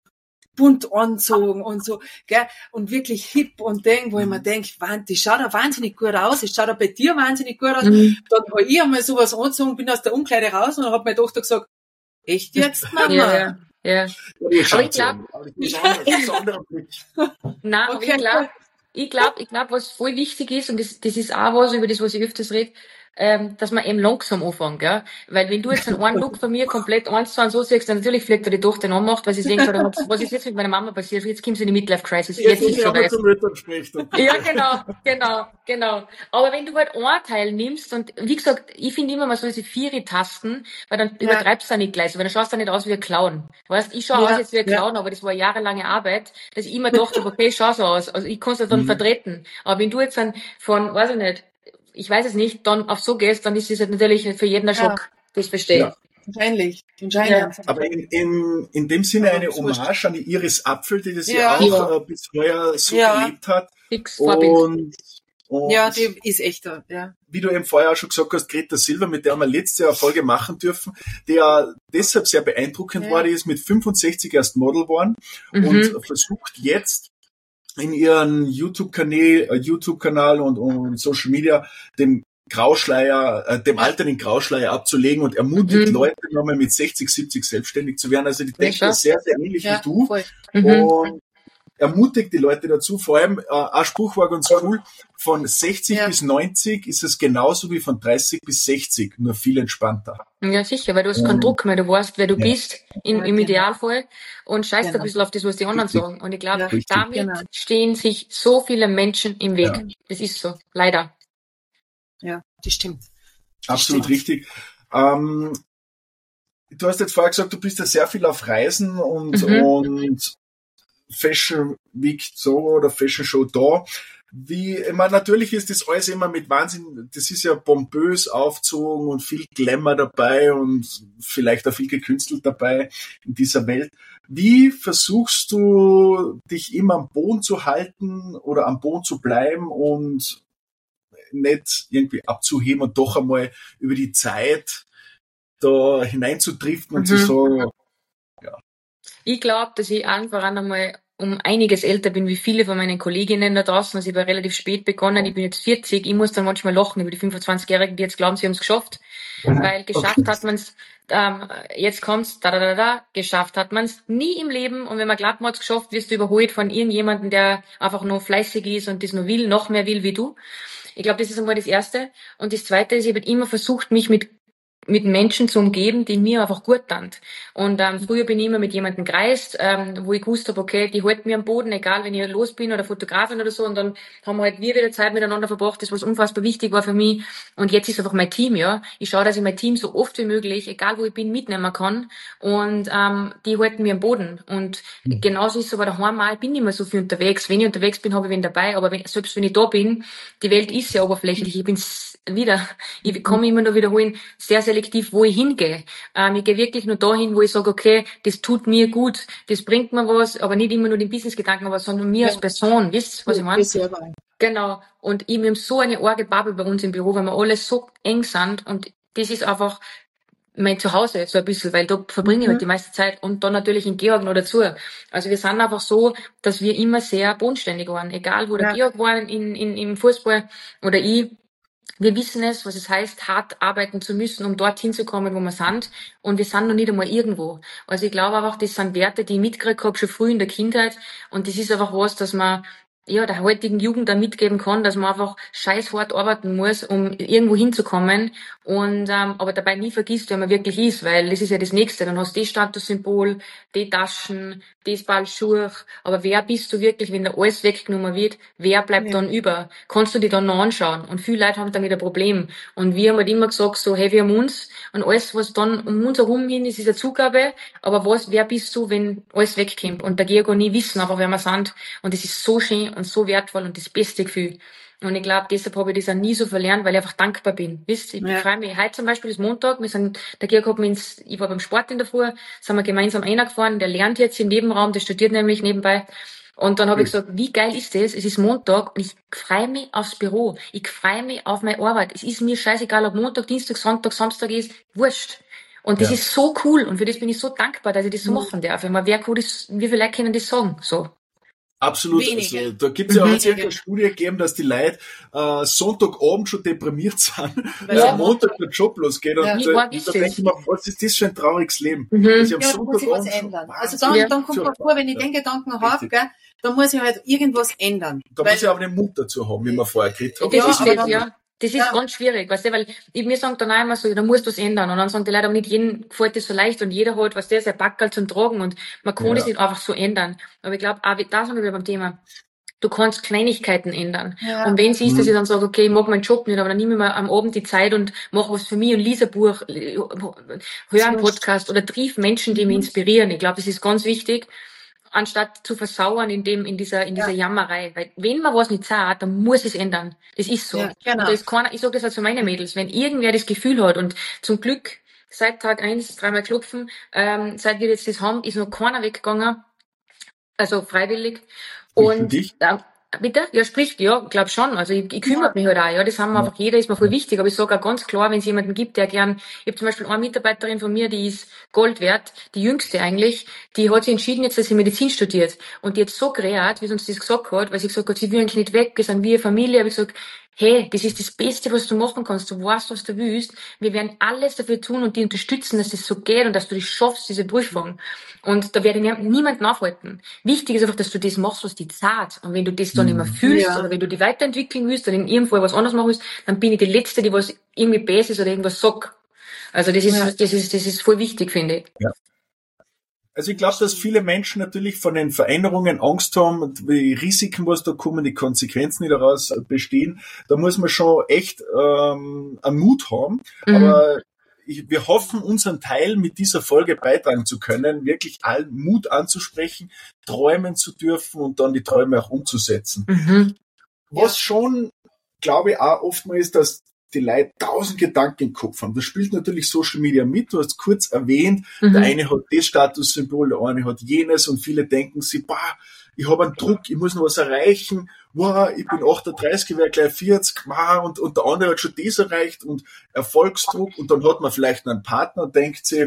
bunt anzogen und so, gell, und wirklich hip und denk, wo ich mir denke, die schaut da wahnsinnig gut aus, es schaut auch bei dir wahnsinnig gut aus. Mhm. Dann habe ich einmal sowas angezogen, bin aus der Umkleide raus und dann hat meine Tochter gesagt, echt jetzt, Mama? Ja, ja, ja. Aber ich glaube, nein, aber ich glaube, ich glaube, ich glaube, was voll wichtig ist, und das, das ist auch was, über das, was ich öfters rede, ähm, dass man eben langsam anfängt, ja. Weil wenn du jetzt einen einen Look von mir komplett eins zu eins so siehst, dann natürlich fliegt er die Tochter anmacht, weil sie denkt, was ist jetzt mit meiner Mama passiert? Jetzt kommt sie in die Midlife-Crisis. Jetzt, jetzt ist es soweit. Ja, genau, genau, genau. Aber wenn du halt einen Teil nimmst, und wie gesagt, ich finde immer mal so diese Vieri-Tasten, weil dann ja. übertreibst du nicht gleich so, weil dann schaust du nicht aus wie ein Clown. Weißt, ich schaue ja. aus jetzt wie ein Clown, ja. aber das war jahrelange Arbeit, dass ich immer dachte, okay, ich schau so aus. Also ich kann es dann mhm. vertreten. Aber wenn du jetzt dann von, weiß ich nicht, ich weiß es nicht, dann auf so gehst, dann ist es halt natürlich für jeden ein Schock. Ja. Das verstehe ich. Ja. Wahrscheinlich. Wahrscheinlich. Ja. Aber in, in, in dem Sinne eine Hommage an die Iris Apfel, die das ja, ja auch ja. Äh, bis vorher so ja. gelebt hat. Fix, und, und ja, die ist echt da, ja. Wie du eben vorher auch schon gesagt hast, Greta Silva, mit der wir letztes Jahr eine Folge machen dürfen, die ja deshalb sehr beeindruckend ja. war, die ist mit fünfundsechzig erst Model geworden mhm. und versucht jetzt in ihren YouTube-Kanal, YouTube-Kanal und, und Social Media den Grauschleier, äh, dem alternden Grauschleier abzulegen und ermutigt mhm. Leute nochmal mit sechzig, siebzig selbstständig zu werden. Also die denken ja, sehr, sehr ähnlich ja, wie du. Mhm. Und ermutigt die Leute dazu. Vor allem, äh, ein Spruch war ganz cool, von sechzig ja. bis neunzig ist es genauso wie von dreißig bis sechzig, nur viel entspannter. Ja, sicher, weil du hast um, keinen Druck mehr, du weißt, wer du ja. bist, in, im Idealfall, und scheißt genau. ein bisschen auf das, was die anderen Richtig. sagen. Und ich glaube, ja, damit genau. stehen sich so viele Menschen im Weg. Ja. Das ist so, leider. Ja, das stimmt. Das Absolut stimmt. richtig. Ähm, du hast jetzt vorher gesagt, du bist ja sehr viel auf Reisen und, mhm. und Fashion Week so oder Fashion Show da. Wie, ich meine, natürlich ist das alles immer mit Wahnsinn, das ist ja pompös aufgezogen und viel Glamour dabei und vielleicht auch viel gekünstelt dabei in dieser Welt. Wie versuchst du, dich immer am Boden zu halten oder am Boden zu bleiben und nicht irgendwie abzuheben und doch einmal über die Zeit da hineinzudriften und mhm. zu sagen, ja. Ich glaube, dass ich einfach einmal um einiges älter bin wie viele von meinen Kolleginnen da draußen. Also ich habe relativ spät begonnen. Ich bin jetzt vierzig. Ich muss dann manchmal lachen über die fünfundzwanzigjährigen, die jetzt glauben, sie haben es geschafft. Weil geschafft okay. hat man es, ähm, jetzt kommt's, da, da, da, da, geschafft hat man es nie im Leben. Und wenn man glaubt, man hat es geschafft, wirst du überholt von irgendjemandem, der einfach nur fleißig ist und das nur will, noch mehr will wie du. Ich glaube, das ist einmal das Erste. Und das Zweite ist, ich habe immer versucht, mich mit mit Menschen zu umgeben, die mir einfach gut tun. Und ähm, früher bin ich immer mit jemandem gereist, ähm, wo ich gewusst habe, okay, die halten mir am Boden, egal wenn ich los bin oder Fotografin oder so. Und dann haben wir halt wir wieder Zeit miteinander verbracht, das was unfassbar wichtig war für mich. Und jetzt ist einfach mein Team, ja. Ich schaue, dass ich mein Team so oft wie möglich, egal wo ich bin, mitnehmen kann. Und ähm, die halten mir am Boden. Und mhm. genauso ist es aber daheim auch. Ich bin nicht mehr so viel unterwegs. Wenn ich unterwegs bin, habe ich wen dabei. Aber wenn, selbst wenn ich da bin, die Welt ist sehr oberflächlich. Ich bin wieder, ich komme immer nur wiederholen, sehr selektiv, wo ich hingehe. Ähm, ich gehe wirklich nur dahin, wo ich sage, okay, das tut mir gut, das bringt mir was, aber nicht immer nur den Business-Gedanken, aber sondern mir ja. als Person, wisst ihr, was ich meine? Genau. Und ich, wir haben so eine arge Bubble bei uns im Büro, weil wir alle so eng sind und das ist einfach mein Zuhause so ein bisschen, weil da verbringe ich halt die meiste Zeit und dann natürlich in Georg noch dazu. Also wir sind einfach so, dass wir immer sehr bodenständig waren, egal wo der ja. Georg war in, in, im Fußball oder ich. Wir wissen es, was es heißt, hart arbeiten zu müssen, um dorthin zu kommen, wo wir sind. Und wir sind noch nicht einmal irgendwo. Also ich glaube einfach, das sind Werte, die ich mitgekriegt habe, schon früh in der Kindheit. Und das ist einfach was, dass man ja der heutigen Jugend da mitgeben kann, dass man einfach scheiß hart arbeiten muss, um irgendwo hinzukommen. Und ähm, aber dabei nie vergisst, wer man wirklich ist, weil das ist ja das Nächste. Dann hast du das Statussymbol, die Taschen, das Paar Schuhe. Aber wer bist du wirklich, wenn da alles weggenommen wird? Wer bleibt ja. dann über? Kannst du dich dann noch anschauen? Und viele Leute haben damit ein Problem. Und wir haben halt immer gesagt, so, hey, wir haben uns. Und alles, was dann um uns herum hin ist, ist eine Zugabe. Aber was, wer bist du, wenn alles wegkommt? Und der Georg und ich wissen einfach, wer wir sind. Und das ist so schön und so wertvoll und das beste Gefühl. Und ich glaube, deshalb habe ich das auch nie so verlernt, weil ich einfach dankbar bin. Wisst ihr, ich ja. freue mich. Heute zum Beispiel ist Montag, wir sind, der Georg hat mich ins, ich war beim Sport in der Früh, sind wir gemeinsam reingefahren, der lernt jetzt im Nebenraum, der studiert nämlich nebenbei. Und dann habe ich gesagt, wie geil ist das? Es ist Montag und ich freue mich aufs Büro. Ich freue mich auf meine Arbeit. Es ist mir scheißegal, ob Montag, Dienstag, Sonntag, Samstag ist. Wurscht. Und das ja. ist so cool und für das bin ich so dankbar, dass ich das so mhm. machen darf. Wenn man wer cool ist, wie viele Leute können das sagen? So. Absolut. Wenige. Also, da gibt es ja auch jetzt eine Studie gegeben, dass die Leute äh, Sonntagabend schon deprimiert sind, weil ja. am Montag der Job losgeht. Und, ja. und da, da denke ich mir, was ist das für ein trauriges Leben? Mhm. Also, ja, da muss sich was ändern. Also dann, ja. dann kommt man vor, wenn ich den Gedanken habe, gell, dann muss ich halt irgendwas ändern. Da muss ich aber den Mut dazu haben, wie wir vorher geredet haben. Das ist das, ja. Das ist ja. ganz schwierig, weißt du, weil ich, mir sagen dann auch immer so, da musst du was ändern. Und dann sagen die Leute, aber nicht jedem gefällt das so leicht und jeder hat, was der ist, ein Backerl zum Tragen und man kann ja. das nicht einfach so ändern. Aber ich glaube, auch da sind wir beim Thema. Du kannst Kleinigkeiten ändern. Ja. Und wenn es ist, dass ich dann sage, okay, ich mag meinen Job nicht, aber dann nehme ich mir am Abend die Zeit und mache was für mich und lese ein Buch, höre einen Podcast oder triff Menschen, die mich inspirieren. Ich glaube, das ist ganz wichtig, anstatt zu versauern in dem, in dieser, in dieser ja. Jammerei. Weil, wenn man was nicht sagt, dann muss es ändern. Das ist so. Ja, genau. Und da ist keiner, ich sage das auch zu meinen Mädels, wenn irgendwer das Gefühl hat und zum Glück seit Tag eins, dreimal klopfen, ähm, seit wir jetzt das haben, ist noch keiner weggegangen. Also freiwillig. Und, äh, bitte? Ja, spricht, ja, glaub schon. Also ich, ich kümmere mich halt auch, ja. Das haben wir ja. einfach, jeder ist mir voll wichtig. Aber ich sage auch ganz klar, wenn es jemanden gibt, der gern, ich habe zum Beispiel eine Mitarbeiterin von mir, die ist Gold wert, die jüngste eigentlich, die hat sich entschieden jetzt, dass sie Medizin studiert. Und die hat so gerät, wie sie uns das gesagt hat, weil sie gesagt hat, sie will eigentlich nicht weg, wir sind wie eine Familie, habe ich gesagt, hey, das ist das Beste, was du machen kannst. Du weißt, was du willst. Wir werden alles dafür tun und die unterstützen, dass das so geht und dass du das schaffst, diese Prüfung. Und da werde ich niemand nachhalten. Wichtig ist einfach, dass du das machst, was dir zahlt. Und wenn du das dann nicht mehr fühlst ja. oder wenn du dich weiterentwickeln willst oder in irgendeinem Fall was anderes machen willst, dann bin ich die Letzte, die was irgendwie besser ist oder irgendwas sagt. Also das ist, ja. das ist, das ist voll wichtig, finde ich. Ja. Also ich glaube, dass viele Menschen natürlich von den Veränderungen Angst haben und die Risiken, was da kommen, die Konsequenzen, die daraus bestehen. Da muss man schon echt ähm, einen Mut haben. Mhm. Aber ich, wir hoffen, unseren Teil mit dieser Folge beitragen zu können, wirklich allen Mut anzusprechen, träumen zu dürfen und dann die Träume auch umzusetzen. Mhm. Was schon, glaube ich, auch oftmals ist, dass die Leute tausend Gedanken im Kopf haben. Das spielt natürlich Social Media mit. Du hast kurz erwähnt, mhm. der eine hat das Statussymbol, der eine hat jenes und viele denken sich, bah, ich habe einen Druck, ich muss noch was erreichen wow, ich bin achtunddreißig, ich werde gleich vierzig, wow, und, und der andere hat schon das erreicht und Erfolgsdruck und dann hat man vielleicht einen Partner und denkt sich,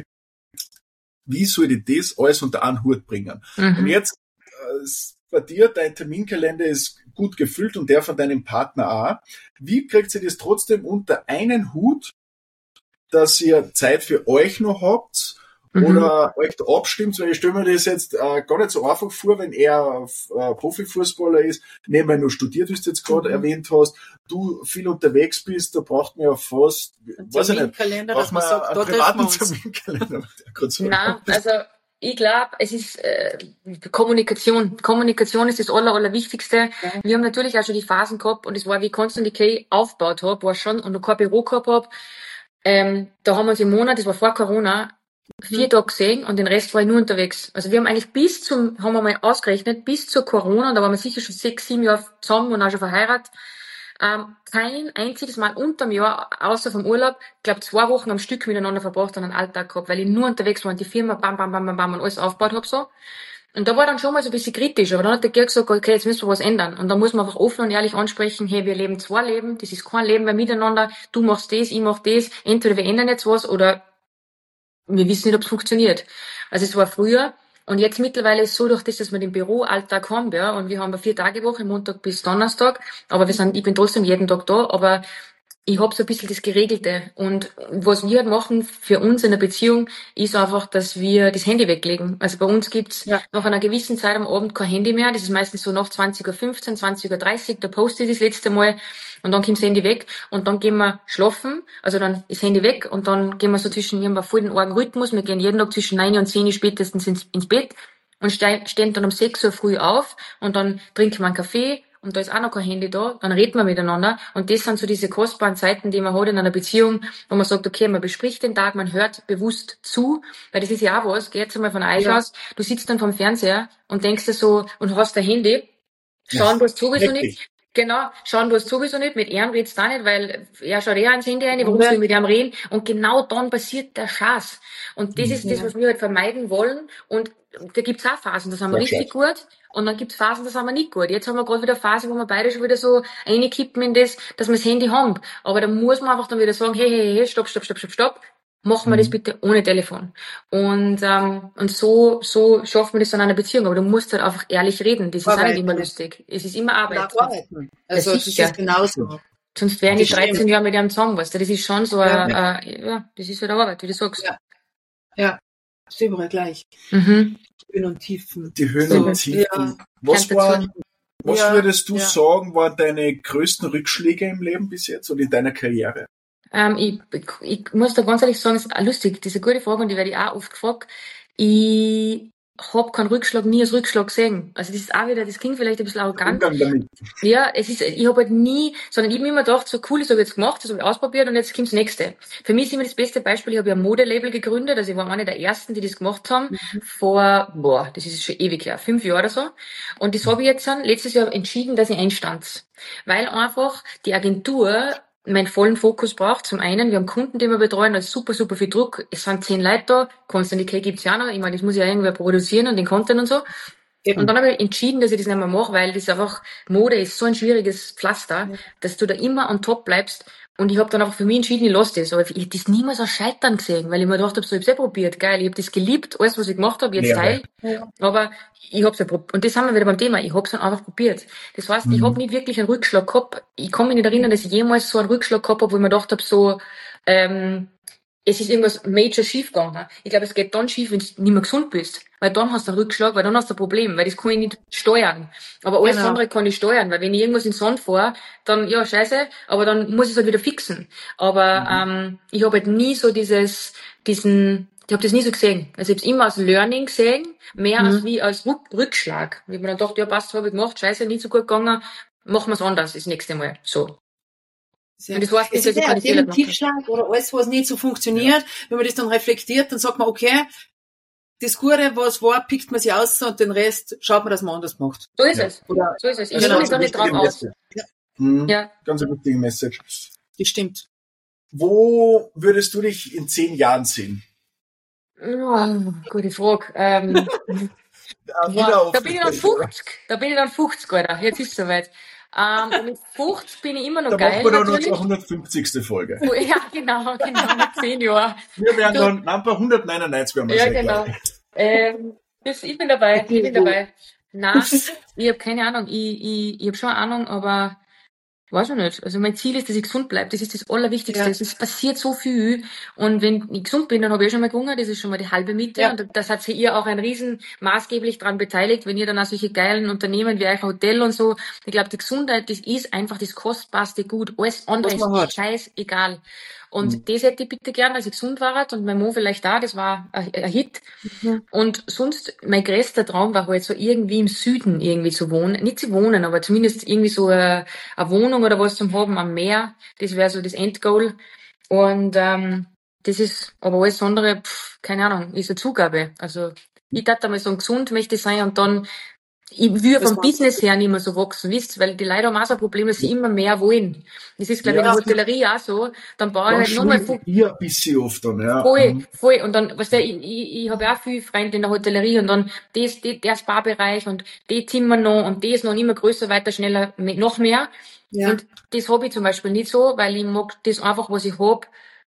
wie soll ich das alles unter einen Hut bringen? Mhm. Und jetzt, äh, bei dir, dein Terminkalender ist gut gefüllt und der von deinem Partner auch. Wie kriegt ihr das trotzdem unter einen Hut, dass ihr Zeit für euch noch habt mhm. oder euch da abstimmt? Weil ich stelle mir das jetzt äh, gar nicht so einfach vor, wenn er äh, Profifußballer ist, nebenbei nur studiert, wie du jetzt gerade mhm. erwähnt hast, du viel unterwegs bist, da braucht man ja fast, weiß ich nicht, braucht man sagt, einen privaten Terminkalender. Nein, also ich glaube, es ist äh, Kommunikation. Kommunikation ist das aller, allerwichtigste. Ja. Wir haben natürlich auch schon die Phasen gehabt und es war, wie ich Constant Decay aufgebaut habe, war schon, und noch kein Büro gehabt habe, ähm, da haben wir uns im Monat, das war vor Corona, vier mhm. Tage gesehen und den Rest war ich nur unterwegs. Also wir haben eigentlich bis zum, haben wir mal ausgerechnet, bis zur Corona, da waren wir sicher schon sechs, sieben Jahre zusammen und auch schon verheiratet, Ähm, kein einziges Mal unterm Jahr, außer vom Urlaub, glaube zwei Wochen am Stück miteinander verbracht und einen Alltag gehabt, weil ich nur unterwegs war und die Firma bam, bam, bam, bam, bam und alles aufgebaut habe so. Und da war dann schon mal so ein bisschen kritisch, aber dann hat der Georg gesagt, okay, jetzt müssen wir was ändern. Und da muss man einfach offen und ehrlich ansprechen, hey, wir leben zwei Leben, das ist kein Leben mehr miteinander, du machst das, ich mach das, entweder wir ändern jetzt was oder wir wissen nicht, ob es funktioniert. Also es war früher. Und jetzt mittlerweile ist es so, durch das, dass wir den Büroalltag haben, ja, und wir haben eine Vier-Tage-Woche, Montag bis Donnerstag, aber wir sind, ich bin trotzdem jeden Tag da, aber ich habe so ein bisschen das Geregelte. Und was wir halt machen für uns in der Beziehung, ist einfach, dass wir das Handy weglegen. Also bei uns gibt's ja. nach einer gewissen Zeit am Abend kein Handy mehr. Das ist meistens so nach zwanzig Uhr fünfzehn, zwanzig Uhr dreißig, da poste ich das letzte Mal und dann kommt das Handy weg und dann gehen wir schlafen. Also dann ist das Handy weg und dann gehen wir so zwischen, wir haben voll den argen Rhythmus. Wir gehen jeden Tag zwischen neun und zehn Uhr spätestens ins, ins Bett und stehen dann um sechs Uhr früh auf und dann trinken wir einen Kaffee. Und da ist auch noch kein Handy da, dann reden wir miteinander. Und das sind so diese kostbaren Zeiten, die man hat in einer Beziehung, wo man sagt, okay, man bespricht den Tag, man hört bewusst zu, weil das ist ja auch was, geh jetzt einmal von euch ja. aus, du sitzt dann vom Fernseher und denkst dir so, und hast dein Handy, schauen du es sowieso nicht. Genau, schauen du es sowieso nicht, mit ihm redest du auch nicht, weil er schaut eher ans Handy rein, warum soll ich mit ihm reden? Und genau dann passiert der Schatz. Und das ist ja. das, was wir halt vermeiden wollen. Und da gibt's auch Phasen, da sind wir ja, richtig klar. gut. Und dann gibt's Phasen, da sind wir nicht gut. Jetzt haben wir gerade wieder eine Phase, wo wir beide schon wieder so reinkippen in das, dass wir das Handy haben. Aber da muss man einfach dann wieder sagen, hey, hey, hey, stopp, stopp, stopp, stopp, stopp. Machen wir mhm. das bitte ohne Telefon. Und ähm, und so so schaffen wir das dann in einer Beziehung. Aber du musst halt einfach ehrlich reden. Das ist auch nicht immer lustig. Es ist immer Arbeit. Arbeiten. Also das ist genauso. Sonst wären die dreizehn Jahre mit einem zusammen, weißt du. Das ist schon so, ja, äh, äh, ja das ist halt Arbeit, wie du sagst. Ja, ja. Das ist überall gleich. Mhm. Höhen und Tiefen. Die Höhen so, und Tiefen. Ja. Was, war, was ja, würdest du ja. sagen, waren deine größten Rückschläge im Leben bis jetzt und in deiner Karriere? Ähm, ich, ich, ich muss da ganz ehrlich sagen, es ist lustig, diese gute Frage, und die werde ich auch oft gefragt. Ich hab keinen Rückschlag nie als Rückschlag gesehen. Also das ist auch wieder, das klingt vielleicht ein bisschen arrogant. Ja, es ist, ich habe halt nie, sondern ich habe mir immer gedacht, so cool, das habe ich jetzt gemacht, das habe ich ausprobiert und jetzt kommt das nächste. Für mich ist immer das beste Beispiel, ich habe ja ein Modelabel gegründet, also ich war eine der ersten, die das gemacht haben, mhm. vor, boah, das ist schon ewig her, fünf Jahre oder so. Und das habe ich jetzt dann letztes Jahr entschieden, dass ich einstand. Weil einfach die Agentur meinen vollen Fokus braucht. Zum einen, wir haben Kunden, die wir betreuen, da ist super, super viel Druck. Es sind zehn Leute da, Constant Decay gibt's ja noch. Ich meine, das muss ja irgendwer produzieren und den Content und so. Eben. Und dann habe ich entschieden, dass ich das nicht mehr mache, weil das einfach, Mode ist so ein schwieriges Pflaster, ja. dass du da immer on top bleibst. Und ich habe dann einfach für mich entschieden, ich lasse das. Aber ich habe das niemals als Scheitern gesehen, weil ich mir gedacht habe, so, ich habe es eh probiert, geil, ich habe das geliebt, alles, was ich gemacht habe, jetzt ja, teil. Ja. Aber ich habe es ja probiert. Und das haben wir wieder beim Thema, ich habe es dann einfach probiert. Das heißt, mhm. ich habe nicht wirklich einen Rückschlag gehabt. Ich kann mich nicht erinnern, dass ich jemals so einen Rückschlag gehabt habe, wo ich mir gedacht habe, so, ähm, es ist irgendwas major schief gegangen. Ich glaube, es geht dann schief, wenn du nicht mehr gesund bist. Weil dann hast du einen Rückschlag, weil dann hast du ein Problem, weil das kann ich nicht steuern. Aber alles genau. andere kann ich steuern, weil wenn ich irgendwas in den Sand fahre, dann, ja, scheiße, aber dann muss ich es halt wieder fixen. Aber mhm. ähm, ich habe halt nie so dieses, diesen, ich habe das nie so gesehen. Also ich habe es immer als Learning gesehen, mehr mhm. als wie als Rückschlag. Ich habe mir dann gedacht, ja, passt, habe ich gemacht, scheiße, nicht so gut gegangen, machen wir es anders das nächste Mal. So. Ja. Und das heißt nicht, es ist ja ein Tiefschlag oder alles, was nicht so funktioniert. Ja. Wenn man das dann reflektiert, dann sagt man, okay, das Gute, was war, pickt man sich aus und den Rest schaut man, dass man anders macht. So ist ja. es. Oder so ist es. Ich schaue mich da nicht drauf aus. Ja. Mhm. ja. Ganz eine wichtige Message. Das stimmt. Wo würdest du dich in zehn Jahren sehen? Oh, gute Frage. Ähm, ja, da bin ich dann fünfzig. Da bin ich dann fünfzig, Alter. Jetzt ist es soweit. Ähm, und mit fünfzig bin ich immer noch da geil. Da machen wir dann natürlich. unsere hundertfünfzigste Folge. Oh, ja, genau, genau, mit zehn Jahren. Wir werden dann, nein, bei hundertneunundneunzig werden wir Ja, genau. Ähm, das, ich bin dabei, ich bin dabei. Nein, ich habe keine Ahnung. Ich, ich, ich habe schon eine Ahnung, aber weiß ich nicht. Also mein Ziel ist, dass ich gesund bleibe. Das ist das Allerwichtigste. Ja. Es passiert so viel. Und wenn ich gesund bin, dann habe ich schon mal gewonnen. Das ist schon mal die halbe Miete. Ja. Und das hat sich ihr auch ein riesen maßgeblich daran beteiligt, wenn ihr dann auch solche geilen Unternehmen wie euch Hotel und so. Ich glaube, die Gesundheit, das ist einfach das kostbarste Gut. Alles andere ist scheißegal. Und mhm. das hätte ich bitte gern, dass ich gesund war und mein Mann vielleicht da, das war ein, ein Hit. Mhm. Und sonst, mein größter Traum war halt so irgendwie im Süden irgendwie zu wohnen. Nicht zu wohnen, aber zumindest irgendwie so eine, eine Wohnung oder was zum haben am Meer. Das wäre so das Endgoal. Und ähm, das ist, aber alles andere, pff, keine Ahnung, ist eine Zugabe. Also ich dachte einmal so gesund möchte ich sein und dann ich will vom Business her nicht mehr so wachsen, wisst, weil die Leute haben auch so ein Problem, dass sie immer mehr wollen. Das ist, glaube ich, ja, in der Hotellerie auch so. Dann baue ich halt nur mal voll. Hier ein bisschen oft dann, ja. Voll, voll. Und dann, weißt du, ich, ich, ich habe ja auch viele Freunde in der Hotellerie und dann das, das, der Spa-Bereich und die Zimmer noch und das noch immer größer, weiter, schneller, noch mehr. Ja. Und das habe ich zum Beispiel nicht so, weil ich mag das einfach, was ich hab,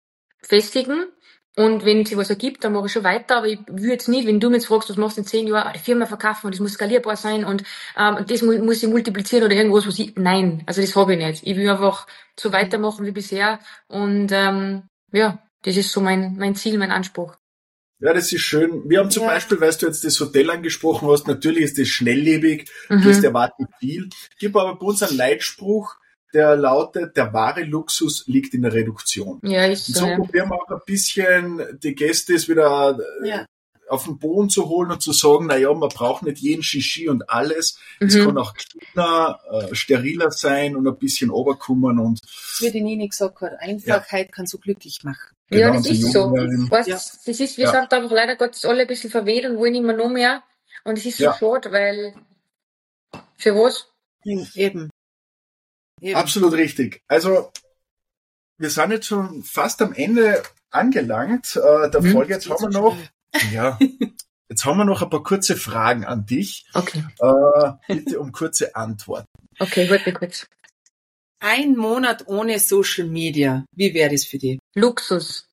festigen. Und wenn es sich was ergibt, dann mache ich schon weiter, aber ich will jetzt nicht, wenn du mich jetzt fragst, was machst du in zehn Jahren, die Firma verkaufen und das muss skalierbar sein und ähm, das mu- muss ich multiplizieren oder irgendwas, was ich, nein, also das habe ich nicht. Ich will einfach so weitermachen wie bisher und ähm, ja, das ist so mein mein Ziel, mein Anspruch. Ja, das ist schön. Wir haben zum ja. Beispiel, weißt du jetzt das Hotel angesprochen hast, natürlich ist das schnelllebig, mhm. du hast erwartet viel. Ich gebe aber bei uns einen Leitspruch, der lautet, der wahre Luxus liegt in der Reduktion. Ja, ist so. Und so ja. probieren wir auch ein bisschen die Gäste wieder ja. auf den Boden zu holen und zu sagen, na ja, man braucht nicht jeden Shishi und alles. Mhm. Es kann auch cleaner, äh, steriler sein und ein bisschen runterkommen und. Das wird die Nini gesagt hat, Einfachheit ja. kann so glücklich machen. Genau, ja, das ist so. Was, ja. Das ist, wir ja. sind einfach leider Gottes alle ein bisschen verweht und wollen immer noch mehr. Und es ist so ja. schade, weil, für was? Eben. Eben. Absolut richtig. Also, wir sind jetzt schon fast am Ende angelangt äh, der hm, Folge. Jetzt haben wir noch, ja, jetzt haben wir noch ein paar kurze Fragen an dich. Okay. Äh, bitte um kurze Antworten. Okay, warte kurz. Ein Monat ohne Social Media. Wie wäre das für dich? Luxus.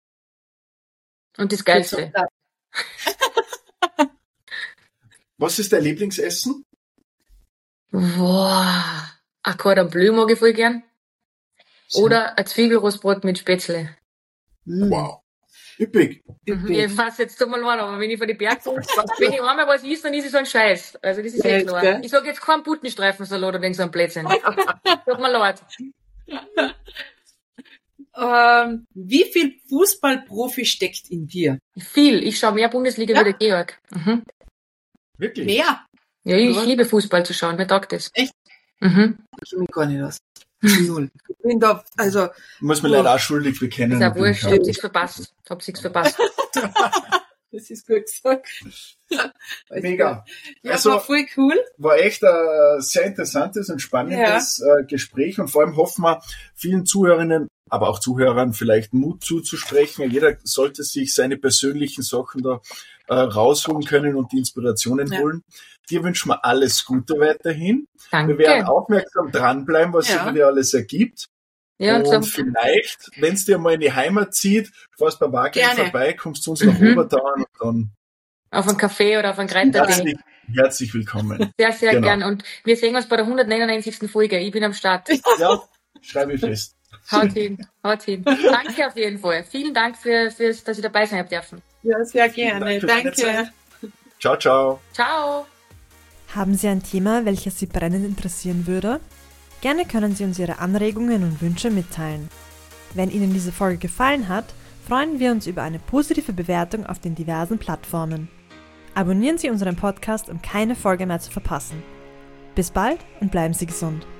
Und das Geilste. Was ist dein Lieblingsessen? Boah. Ein Cordon Bleu mag ich voll gern. Oder ein Zwiebelrostbrot mit Spätzle. Wow. Üppig. Mhm. Ich fass jetzt mal an, aber wenn ich von den Bergen komme, wenn ich einmal was isst, dann ist es so ein Scheiß. Also das ist echt klar. Gell? Ich sag jetzt keinen Buttenstreifensalat oder so ein Blödsinn. Tut mir leid. Ähm, wie viel Fußballprofi steckt in dir? Viel. Ich schaue mehr Bundesliga ja. wie der Georg. Mhm. Wirklich? Mehr? Ja, ich ja. liebe Fußball zu schauen. Mir taugt das. Echt? Mhm. Ich kenne mich gar nicht aus. Null. Ich bin da, also. Muss mir leider auch schuldig bekennen. Das ist ja wurscht. Ich hab sich's verpasst. Ich hab sich's verpasst. Das ist gut gesagt. Mega. Ja, also, war voll cool. War echt ein sehr interessantes und spannendes ja. Gespräch und vor allem hoffen wir, vielen Zuhörerinnen, aber auch Zuhörern vielleicht Mut zuzusprechen. Jeder sollte sich seine persönlichen Sachen da äh, rausholen können und die Inspirationen ja. holen. Dir wünschen wir alles Gute weiterhin. Danke. Wir werden aufmerksam dranbleiben, was ja. sich dir alles ergibt. Ja, und so. Vielleicht, wenn es dir mal in die Heimat zieht, fährst bei Wagen vorbei, kommst zu uns nach mhm. Obertauern und dann auf einen Kaffee oder auf einen Kräutertee. Herzlich, herzlich willkommen. Sehr, sehr genau. gern. Und wir sehen uns bei der hundertneunundneunzigsten Folge. Ich bin am Start. Ja, schreibe ich fest. Haut hin, haut hin. Danke auf jeden Fall. Vielen Dank, für, für, dass ich dabei sein habe dürfen. Ja, sehr gerne. Dank Danke. Ciao, ciao. Ciao. Haben Sie ein Thema, welches Sie brennend interessieren würde? Gerne können Sie uns Ihre Anregungen und Wünsche mitteilen. Wenn Ihnen diese Folge gefallen hat, freuen wir uns über eine positive Bewertung auf den diversen Plattformen. Abonnieren Sie unseren Podcast, um keine Folge mehr zu verpassen. Bis bald und bleiben Sie gesund.